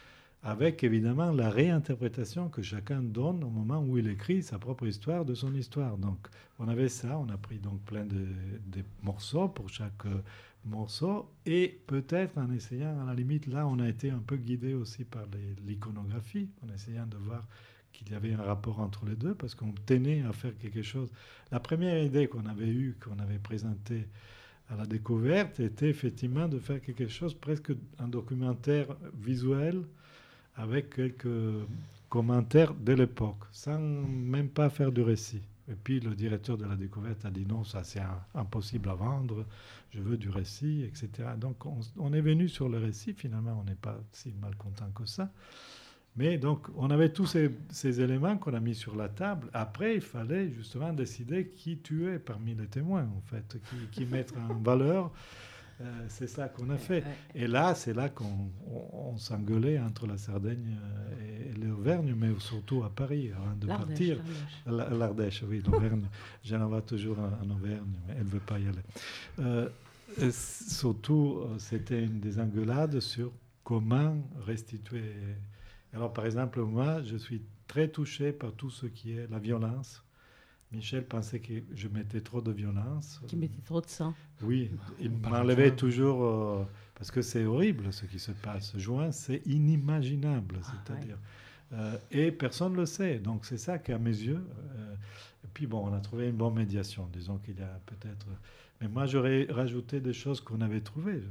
avec évidemment la réinterprétation que chacun donne au moment où il écrit sa propre histoire de son histoire. Donc on avait ça, on a pris donc plein de morceaux pour chaque morceau, et peut-être en essayant, à la limite, là on a été un peu guidé aussi par l'iconographie, en essayant de voir qu'il y avait un rapport entre les deux, parce qu'on tenait à faire quelque chose. La première idée qu'on avait eue, qu'on avait présentée à la découverte, était effectivement de faire quelque chose, presque un documentaire visuel, avec quelques commentaires de l'époque, sans même pas faire de récit. Et puis le directeur de la découverte a dit non, ça c'est impossible à vendre, je veux du récit, etc. Donc on est venu sur le récit, finalement on n'est pas si mal content que ça. Mais donc on avait tous ces éléments qu'on a mis sur la table. Après il fallait justement décider qui tuer parmi les témoins, en fait, qui mettre en valeur. C'est ça qu'on a fait. Et là, c'est là qu'on s'engueulait entre la Sardaigne et l'Auvergne, mais surtout à Paris, avant de partir. L'Ardèche, oui, l'Auvergne. J'en vais toujours en Auvergne, mais elle ne veut pas y aller. Surtout, c'était une des engueulades sur comment restituer. Alors, par exemple, moi, je suis très touché par tout ce qui est la violence. Michel pensait que je mettais trop de violence. Tu mettais trop de sang. Oui, il m'enlevait toujours... parce que c'est horrible ce qui se passe. Juin, c'est inimaginable, c'est-à-dire... et personne ne le sait. Donc c'est ça qu'à mes yeux... et puis bon, on a trouvé une bonne médiation. Disons qu'il y a peut-être... Mais moi, j'aurais rajouté des choses qu'on avait trouvées.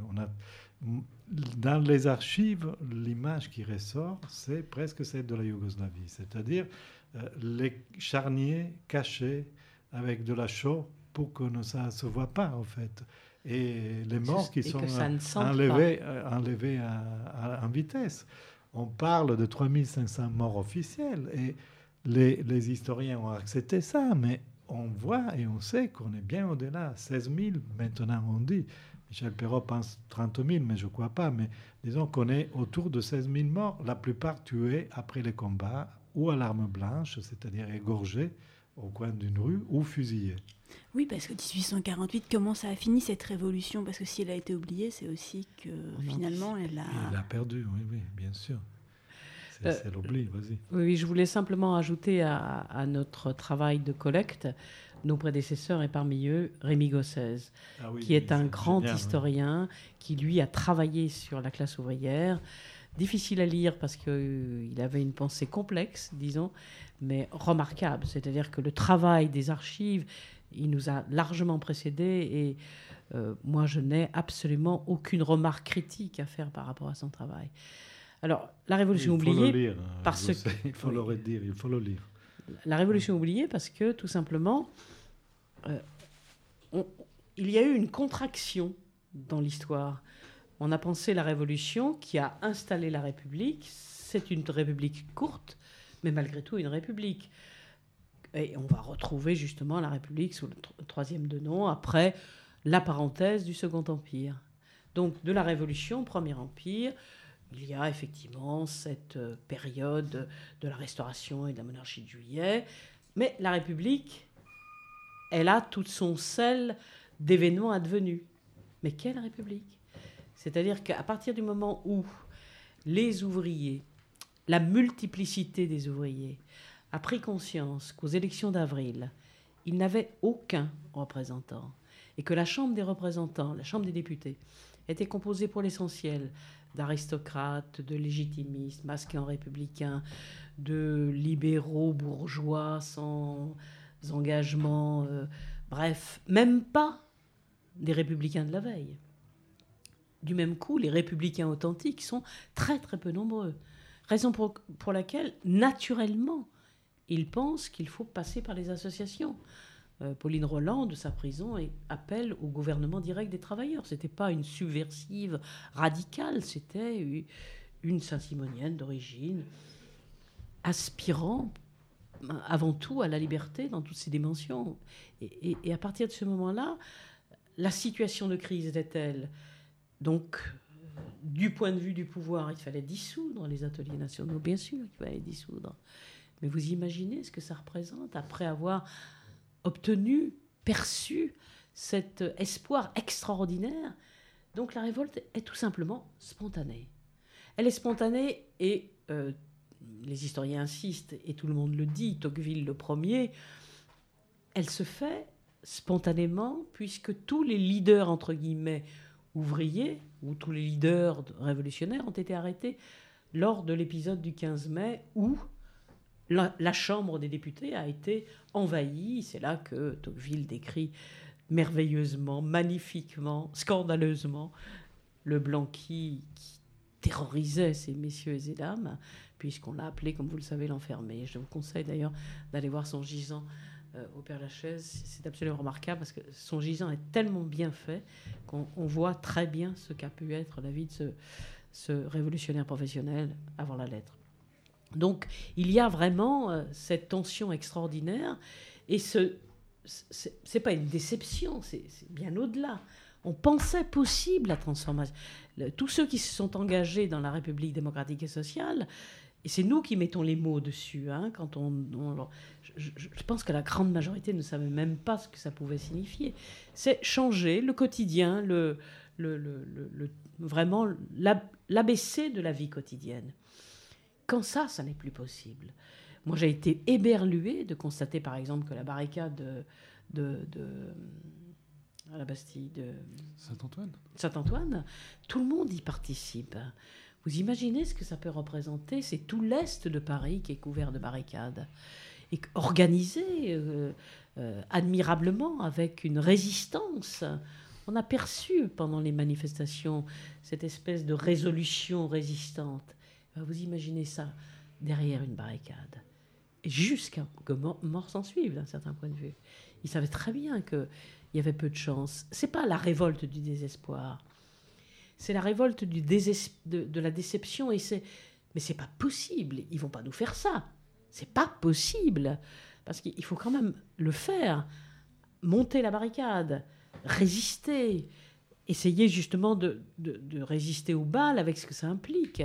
Dans les archives, l'image qui ressort, c'est presque celle de la Yougoslavie. C'est-à-dire... les charniers cachés avec de la chaux pour que ça ne se voit pas, en fait. Et les morts qui sont enlevés en vitesse. On parle de 3500 morts officiels et les historiens ont accepté ça, mais on voit et on sait qu'on est bien au-delà. 16 000, maintenant on dit. Michel Perrault pense 30 000, mais je ne crois pas. Mais disons qu'on est autour de 16 000 morts, la plupart tués après les combats, ou à l'arme blanche, c'est-à-dire égorgés au coin d'une rue, ou fusillés. Oui, parce que 1848, comment ça a fini cette révolution? Parce que si elle a été oubliée, c'est aussi que finalement elle a perdu, oui, bien sûr. C'est l'oubli, vas-y. Oui, je voulais simplement ajouter à notre travail de collecte nos prédécesseurs, et parmi eux Rémi Gossez, qui est un grand historien, qui lui a travaillé sur la classe ouvrière. Difficile à lire parce qu'il avait une pensée complexe, disons, mais remarquable. C'est-à-dire que le travail des archives, il nous a largement précédés et moi, je n'ai absolument aucune remarque critique à faire par rapport à son travail. Alors, la Révolution oubliée... Il faut le lire, il faut le redire, il faut le lire. La Révolution oubliée parce que, tout simplement, il y a eu une contraction dans l'histoire. On a pensé la Révolution qui a installé la République. C'est une République courte, mais malgré tout une République. Et on va retrouver justement la République sous le troisième de nom, après la parenthèse du Second Empire. Donc de la Révolution, Premier Empire, il y a effectivement cette période de la Restauration et de la monarchie de Juillet. Mais la République, elle a tout son sel d'événements advenus. Mais quelle République ? C'est-à-dire qu'à partir du moment où les ouvriers, la multiplicité des ouvriers, a pris conscience qu'aux élections d'avril, ils n'avaient aucun représentant et que la Chambre des représentants, la Chambre des députés, était composée pour l'essentiel d'aristocrates, de légitimistes masqués en républicains, de libéraux bourgeois sans engagement, bref, même pas des républicains de la veille. Du même coup, les républicains authentiques sont très très peu nombreux. Raison pour laquelle, naturellement, ils pensent qu'il faut passer par les associations. Pauline Roland, de sa prison, appelle au gouvernement direct des travailleurs. Ce n'était pas une subversive radicale, c'était une saint-simonienne d'origine, aspirant avant tout à la liberté dans toutes ses dimensions. Et à partir de ce moment-là, la situation de crise était telle. Donc, du point de vue du pouvoir, il fallait dissoudre les ateliers nationaux, bien sûr qu'il fallait dissoudre. Mais vous imaginez ce que ça représente après avoir obtenu, perçu cet espoir extraordinaire. Donc la révolte est tout simplement spontanée. Elle est spontanée et les historiens insistent, et tout le monde le dit, Tocqueville le premier, elle se fait spontanément puisque tous les leaders, entre guillemets, ouvriers, ou tous les leaders révolutionnaires ont été arrêtés lors de l'épisode du 15 mai où la Chambre des députés a été envahie. C'est là que Tocqueville décrit merveilleusement, magnifiquement, scandaleusement le Blanqui qui terrorisait ces messieurs et ces dames, puisqu'on l'a appelé, comme vous le savez, l'enfermé. Je vous conseille d'ailleurs d'aller voir son gisant au Père-Lachaise. C'est absolument remarquable parce que son gisant est tellement bien fait qu'on voit très bien ce qu'a pu être la vie de ce révolutionnaire professionnel avant la lettre. Donc il y a vraiment cette tension extraordinaire et c'est pas une déception, c'est bien au-delà. On pensait possible la transformation. Tous ceux qui se sont engagés dans la République démocratique et sociale, et c'est nous qui mettons les mots dessus, hein, quand je pense que la grande majorité ne savait même pas ce que ça pouvait signifier. C'est changer le quotidien, vraiment l'ABC de la vie quotidienne. Quand ça n'est plus possible. Moi, j'ai été éberluée de constater, par exemple, que la barricade à la Bastille de Saint-Antoine, tout le monde y participe. Vous imaginez ce que ça peut représenter? C'est tout l'est de Paris qui est couvert de barricades. Et organisé admirablement, avec une résistance. On a perçu pendant les manifestations cette espèce de résolution résistante. Vous imaginez ça derrière une barricade. Et jusqu'à que mort s'en suive, d'un certain point de vue. Ils savaient très bien qu'il y avait peu de chance. Ce n'est pas la révolte du désespoir. C'est la révolte de la déception. Mais ce n'est pas possible. Ils ne vont pas nous faire ça. Ce n'est pas possible. Parce qu'il faut quand même le faire. Monter la barricade. Résister. Essayer justement de résister aux balles avec ce que ça implique.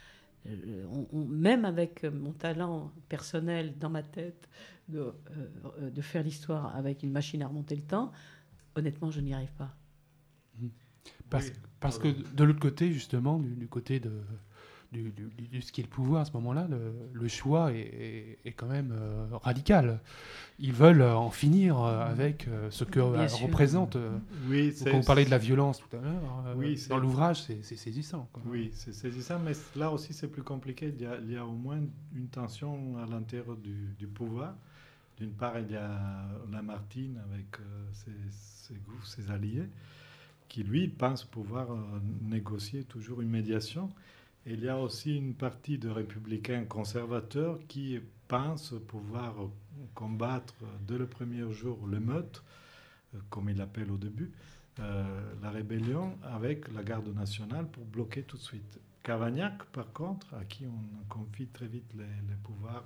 Même avec mon talent personnel dans ma tête de faire l'histoire avec une machine à remonter le temps, honnêtement, je n'y arrive pas. Parce que de l'autre côté, justement, du côté de ce qui est le pouvoir à ce moment-là, le choix est quand même radical. Ils veulent en finir avec ce que représente. Quand on parlait de la violence tout à l'heure, dans l'ouvrage, c'est saisissant. Quoi. Oui, c'est saisissant, mais là aussi c'est plus compliqué. Il y a au moins une tension à l'intérieur du pouvoir. D'une part, il y a Lamartine avec ses alliés, qui lui pense pouvoir négocier toujours une médiation. Et il y a aussi une partie de républicains conservateurs qui pensent pouvoir combattre dès le premier jour l'émeute, comme il l'appelle au début, la rébellion avec la garde nationale pour bloquer tout de suite. Cavaignac, par contre, à qui on confie très vite les pouvoirs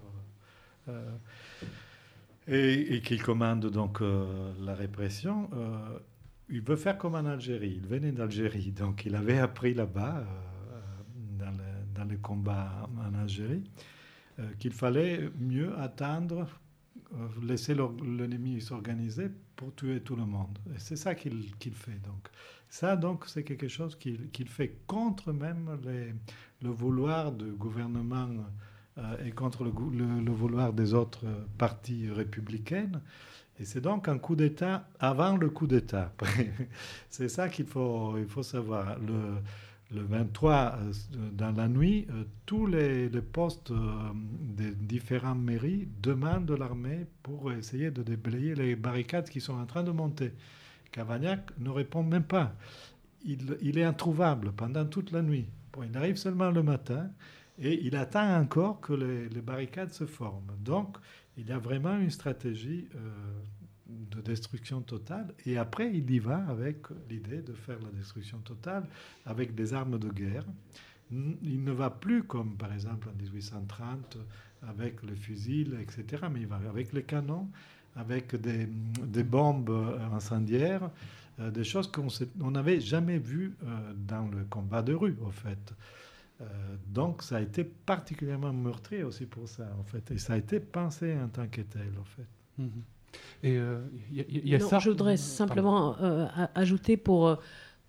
et qui commande donc la répression, il veut faire comme en Algérie. Il venait d'Algérie, donc il avait appris là-bas... dans les combats en Algérie, qu'il fallait mieux attendre, laisser l'ennemi s'organiser pour tuer tout le monde. Et c'est ça qu'il fait. Donc. Ça, donc, c'est quelque chose qu'il fait contre même le vouloir du gouvernement et contre le vouloir des autres partis républicaines. Et c'est donc un coup d'État avant le coup d'État. C'est ça qu'il faut savoir. Le 23, dans la nuit, tous les postes des différentes mairies demandent de l'armée pour essayer de déblayer les barricades qui sont en train de monter. Cavaignac ne répond même pas. Il est introuvable pendant toute la nuit. Bon, il arrive seulement le matin et il attend encore que les barricades se forment. Donc, il y a vraiment une stratégie de destruction totale. Et après, il y va avec l'idée de faire la destruction totale avec des armes de guerre. Il ne va plus comme, par exemple, en 1830, avec les fusils, etc., mais il va avec les canons, avec des bombes incendiaires, des choses qu'on n'avait jamais vues dans le combat de rue, en fait. Donc, ça a été particulièrement meurtrier aussi pour ça, en fait. Et ça a été pensé en tant que tel, en fait. Et y a ça. Je voudrais simplement ajouter pour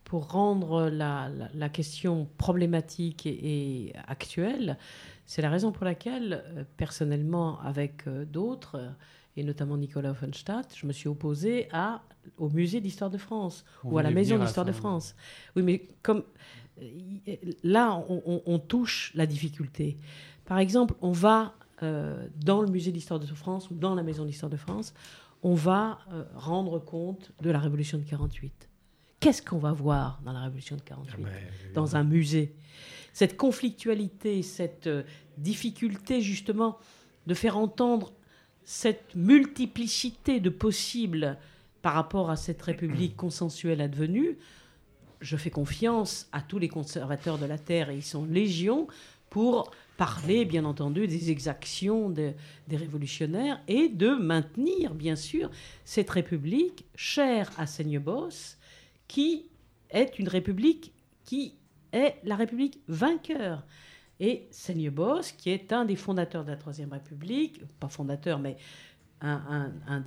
pour rendre la question problématique et actuelle. C'est la raison pour laquelle, personnellement, avec d'autres, et notamment Nicolas Offenstadt, je me suis opposée au musée d'histoire de France ou à la maison d'histoire de France. Oui, mais comme là, on touche la difficulté. Par exemple, on va dans le musée d'histoire de France ou dans la maison d'histoire de France, on va rendre compte de la Révolution de 48. Qu'est-ce qu'on va voir dans la Révolution de 48 dans un musée? Cette conflictualité, cette difficulté justement de faire entendre cette multiplicité de possibles par rapport à cette République consensuelle advenue, je fais confiance à tous les conservateurs de la Terre, et ils sont légion, pour parler, bien entendu, des exactions des révolutionnaires et de maintenir, bien sûr, cette République chère à Seignebos, qui est une République qui est la République vainqueur. Et Seignebos, qui est un des fondateurs de la Troisième République, pas fondateur, mais un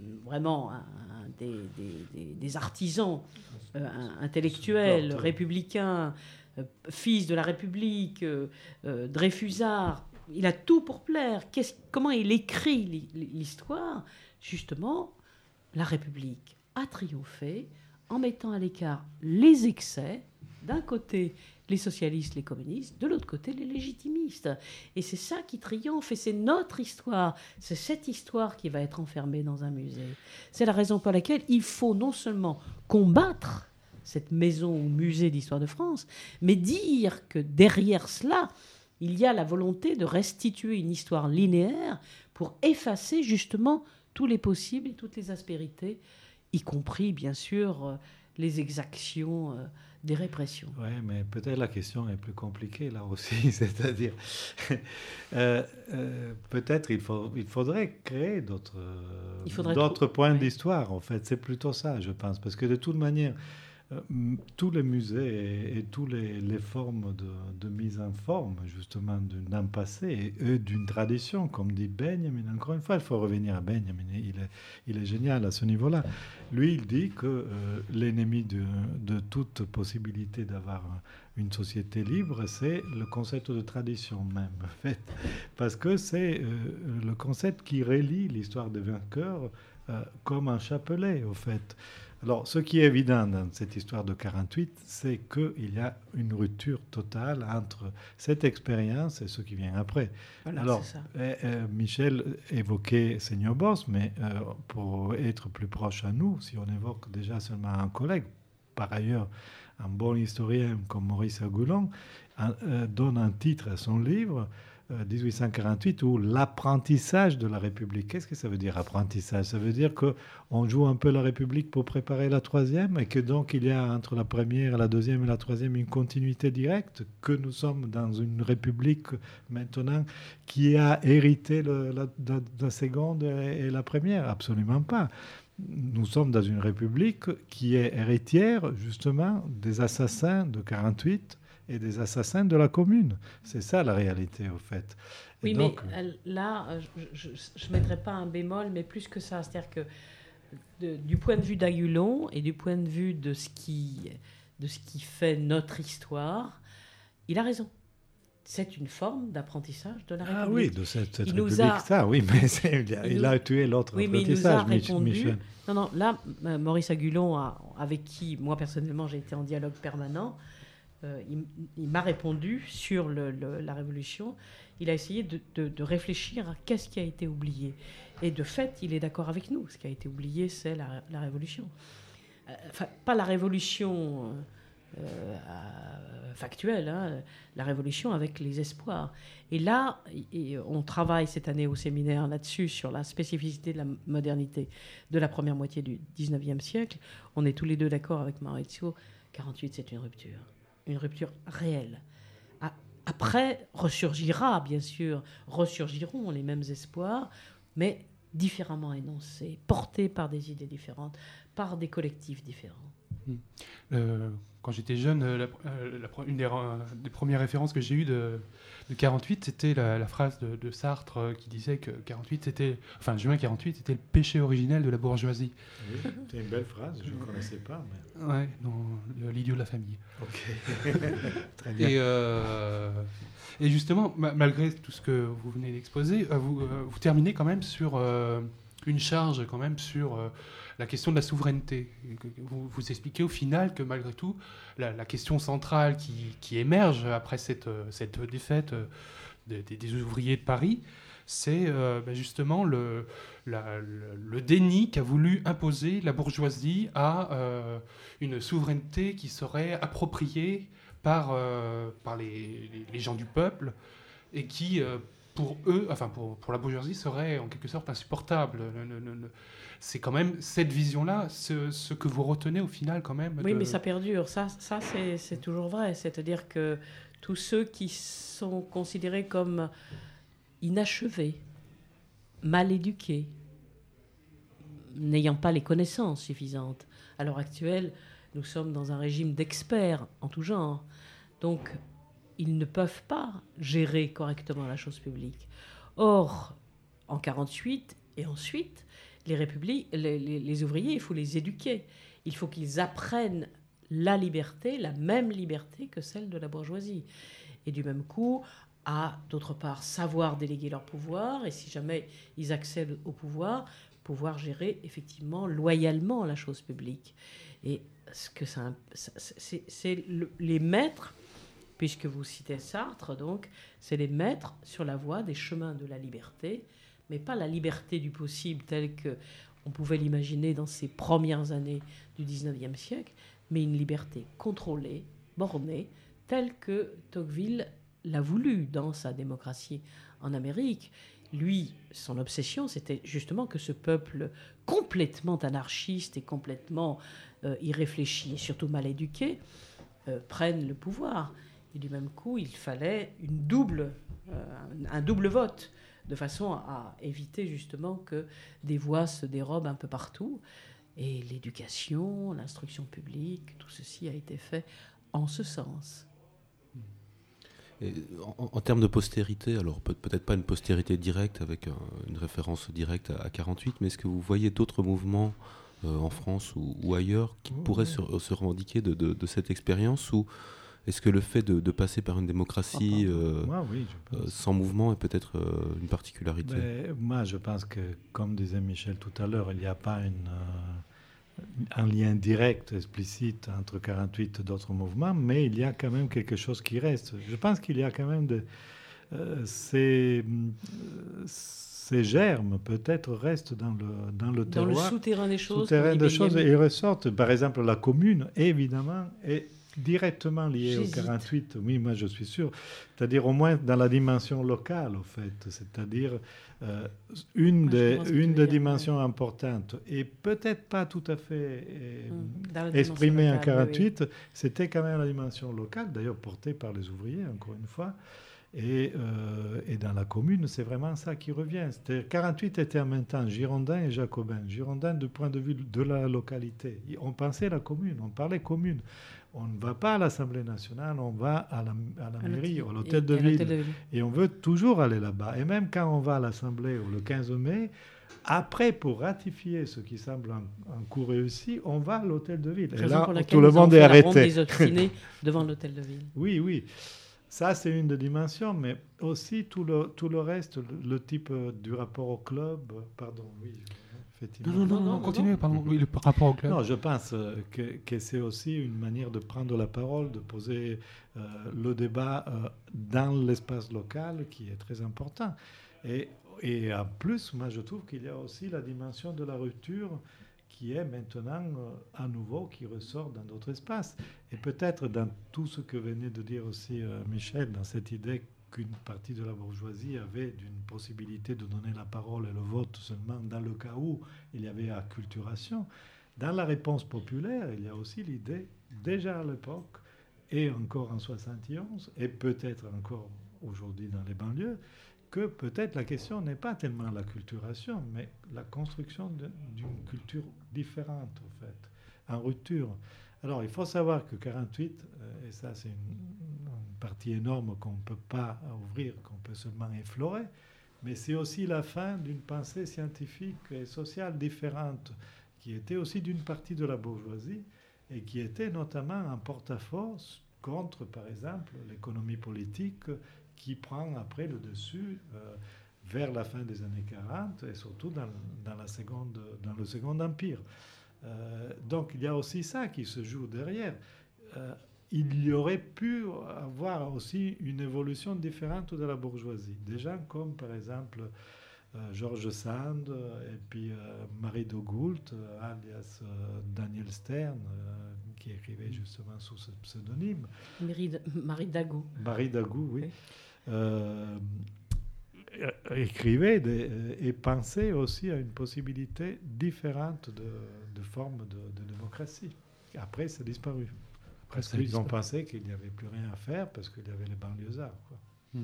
des artisans intellectuels, républicains, fils de la République, Dreyfusard, il a tout pour plaire. Comment il écrit l'histoire? Justement, la République a triomphé en mettant à l'écart les excès, d'un côté les socialistes, les communistes, de l'autre côté les légitimistes. Et c'est ça qui triomphe, et c'est notre histoire. C'est cette histoire qui va être enfermée dans un musée. C'est la raison pour laquelle il faut non seulement combattre cette maison ou musée d'histoire de France, mais dire que derrière cela, il y a la volonté de restituer une histoire linéaire pour effacer justement tous les possibles et toutes les aspérités, y compris, bien sûr, les exactions des répressions. Oui, mais peut-être la question est plus compliquée là aussi, c'est-à-dire peut-être il faudrait créer d'autres points d'histoire, en fait. C'est plutôt ça, je pense, parce que de toute manière, tous les musées et toutes les formes de mise en forme, justement, d'un passé et d'une tradition, comme dit Benjamin. Encore une fois, il faut revenir à Benjamin. Il est génial à ce niveau-là. Lui, il dit que l'ennemi de toute possibilité d'avoir une société libre, c'est le concept de tradition même, en fait. Parce que c'est le concept qui relie l'histoire des vainqueurs comme un chapelet, au fait. Alors, ce qui est évident dans cette histoire de 48, c'est qu'il y a une rupture totale entre cette expérience et ce qui vient après. Voilà, alors, c'est ça. Michel évoquait Seignebos, mais pour être plus proche à nous, si on évoque déjà seulement un collègue, par ailleurs, un bon historien comme Maurice Agulon, donne un titre à son livre, 1848, ou l'apprentissage de la République. Qu'est-ce que ça veut dire, apprentissage? Ça veut dire qu'on joue un peu la République pour préparer la troisième, et que donc il y a entre la première, la deuxième et la troisième une continuité directe, que nous sommes dans une République maintenant qui a hérité la seconde et la première? Absolument pas. Nous sommes dans une République qui est héritière justement des assassins de 48 et des assassins de la Commune. C'est ça la réalité, au fait. Et oui, donc, mais là, je ne mettrai pas un bémol, mais plus que ça. C'est-à-dire que du point de vue d'Agulon et du point de vue de ce qui fait notre histoire, il a raison. C'est une forme d'apprentissage de la République. Ah oui, de cette République, ça, oui, mais il a tué l'autre apprentissage, Michel. Non, là, Maurice Agulon, avec qui, moi, personnellement, j'ai été en dialogue permanent, il m'a répondu sur la Révolution. Il a essayé de réfléchir à qu'est-ce qui a été oublié. Et de fait, il est d'accord avec nous. Ce qui a été oublié, c'est la Révolution. Enfin, pas la Révolution factuelle, hein, la Révolution avec les espoirs. Et là, on travaille cette année au séminaire là-dessus, sur la spécificité de la modernité de la première moitié du 19e siècle. On est tous les deux d'accord avec Maurizio. 48, c'est une rupture réelle. Après, ressurgiront les mêmes espoirs, mais différemment énoncés, portés par des idées différentes, par des collectifs différents. Quand j'étais jeune, une des premières références que j'ai eues de 48, c'était la phrase de Sartre qui disait que juin 48 était le péché originel de la bourgeoisie. Oui, c'est une belle phrase, je ne connaissais pas. Mais... Ouais, dans L'idiot de la famille. Ok, très bien. Et justement, malgré tout ce que vous venez d'exposer, vous terminez quand même sur une charge quand même sur la question de la souveraineté. Vous expliquez au final que malgré tout, la question centrale qui émerge après cette défaite des ouvriers de Paris, c'est justement le déni qu'a voulu imposer la bourgeoisie à une souveraineté qui serait appropriée par les gens du peuple et qui, pour eux, pour la bourgeoisie, serait en quelque sorte insupportable. C'est quand même cette vision-là, ce que vous retenez au final quand même. Oui, mais ça perdure. Ça c'est toujours vrai. C'est-à-dire que tous ceux qui sont considérés comme inachevés, mal éduqués, n'ayant pas les connaissances suffisantes. À l'heure actuelle, nous sommes dans un régime d'experts en tout genre. Donc, ils ne peuvent pas gérer correctement la chose publique. Or, en 1948 et ensuite, les ouvriers, il faut les éduquer. Il faut qu'ils apprennent la liberté, la même liberté que celle de la bourgeoisie. Et du même coup, à, d'autre part, savoir déléguer leur pouvoir, et si jamais ils accèdent au pouvoir gérer effectivement loyalement la chose publique. Et ce que c'est les maîtres, puisque vous citez Sartre, donc, c'est les maîtres sur la voie des chemins de la liberté, mais pas la liberté du possible telle qu'on pouvait l'imaginer dans ces premières années du XIXe siècle, mais une liberté contrôlée, bornée, telle que Tocqueville l'a voulu dans sa démocratie en Amérique. Lui, son obsession, c'était justement que ce peuple complètement anarchiste et complètement irréfléchi et surtout mal éduqué prenne le pouvoir. Et du même coup, il fallait un double vote, de façon à éviter justement que des voix se dérobent un peu partout. Et l'éducation, l'instruction publique, tout ceci a été fait en ce sens. Et en termes de postérité, alors peut-être pas une postérité directe avec une référence directe à 48, mais est-ce que vous voyez d'autres mouvements en France ou ailleurs qui pourraient se revendiquer de cette expérience, ou est-ce que le fait de passer par une démocratie sans mouvement est peut-être une particularité? Moi, je pense que, comme disait Michel tout à l'heure, il n'y a pas un lien direct, explicite entre 48 et d'autres mouvements, mais il y a quand même quelque chose qui reste. Je pense qu'il y a quand même ces germes, peut-être, restent dans le terroir. Dans le souterrain des choses. Et ils ressortent. Par exemple, la commune, évidemment, est directement liée au 48. Oui, moi, je suis sûr. C'est-à-dire, au moins, dans la dimension locale, au fait. C'est-à-dire, une des dimensions importantes, et peut-être pas tout à fait exprimée en 48, oui. C'était quand même la dimension locale, d'ailleurs portée par les ouvriers, encore une fois. Et dans la commune, c'est vraiment ça qui revient. C'est-à-dire, 48 était en même temps girondin et jacobin. Girondin du point de vue de la localité. On pensait la commune, on parlait commune. On ne va pas à l'Assemblée nationale, on va à la mairie, à l'hôtel de ville. Et on veut toujours aller là-bas. Et même quand on va à l'Assemblée le 15 mai, après, pour ratifier ce qui semble un coup réussi, on va à l'hôtel de ville. Et là, tout le monde est arrêté. Des obstinés devant l'hôtel de ville. Oui, oui. Ça, c'est une des dimensions, mais aussi tout le reste, le type du rapport au club. Pardon, oui. Non, continuez, pardon. Oui, le rapport au club. Non, je pense que c'est aussi une manière de prendre la parole, de poser le débat dans l'espace local qui est très important. Et en plus, moi, je trouve qu'il y a aussi la dimension de la rupture qui est maintenant à nouveau, qui ressort dans d'autres espaces. Et peut-être dans tout ce que venait de dire aussi Michel, dans cette idée qu'une partie de la bourgeoisie avait d'une possibilité de donner la parole et le vote seulement dans le cas où il y avait acculturation. Dans la réponse populaire, il y a aussi l'idée, déjà à l'époque, et encore en 71, et peut-être encore aujourd'hui dans les banlieues, que peut-être la question n'est pas tellement l'acculturation, mais la construction d'une culture différente, en fait, en rupture Alors, il faut savoir que 48, et ça c'est une partie énorme qu'on ne peut pas ouvrir, qu'on peut seulement effleurer, mais c'est aussi la fin d'une pensée scientifique et sociale différente, qui était aussi d'une partie de la bourgeoisie, et qui était notamment un porte-à-faux contre, par exemple, l'économie politique qui prend après le dessus vers la fin des années 40 et surtout dans le Second Empire. Donc il y a aussi ça qui se joue derrière. Il y aurait pu avoir aussi une évolution différente de la bourgeoisie. Des gens comme par exemple George Sand et puis Marie de Goult, alias Daniel Stern, qui écrivait justement sous ce pseudonyme. Marie Dagout. Marie Dagout, oui. Écrivait et pensait aussi à une possibilité différente de forme de démocratie. Après, ça a disparu. Parce qu'ils ont pensé qu'il n'y avait plus rien à faire parce qu'il y avait les banlieusards, quoi.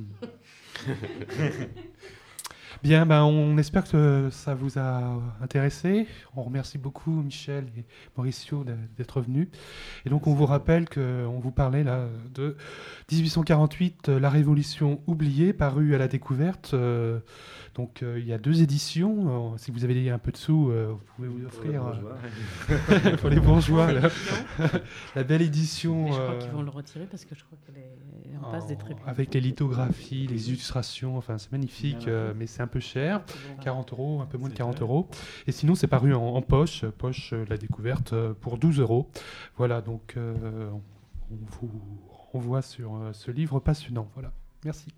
Bien, on espère que ça vous a intéressé. On remercie beaucoup Michel et Mauricio d'être venus. Et donc, on vous rappelle qu'on vous parlait là de 1848, La Révolution oubliée, paru à la Découverte. Donc, il y a 2 éditions. Si vous avez un peu de sous, vous pouvez vous offrir pour les bourgeois la belle édition. Mais je crois qu'ils vont le retirer parce que je crois qu'elle est en passe d'être réputée. Avec les lithographies, les illustrations, enfin c'est magnifique, mais c'est un peu cher, 40 €, un peu moins de 40 €. Et sinon c'est paru en poche La Découverte, pour 12 €. Voilà, donc on vous renvoie sur ce livre passionnant. Voilà, merci.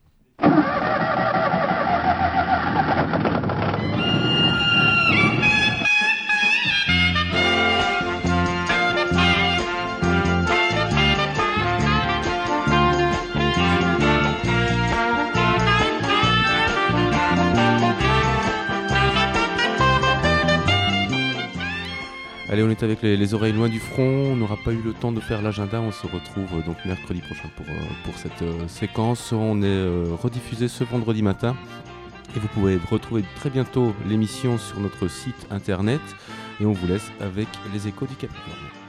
Allez, on est avec les oreilles loin du front, on n'aura pas eu le temps de faire l'agenda, on se retrouve donc mercredi prochain pour cette séquence. On est rediffusé ce vendredi matin et vous pouvez retrouver très bientôt l'émission sur notre site internet et on vous laisse avec les échos du Capricorne.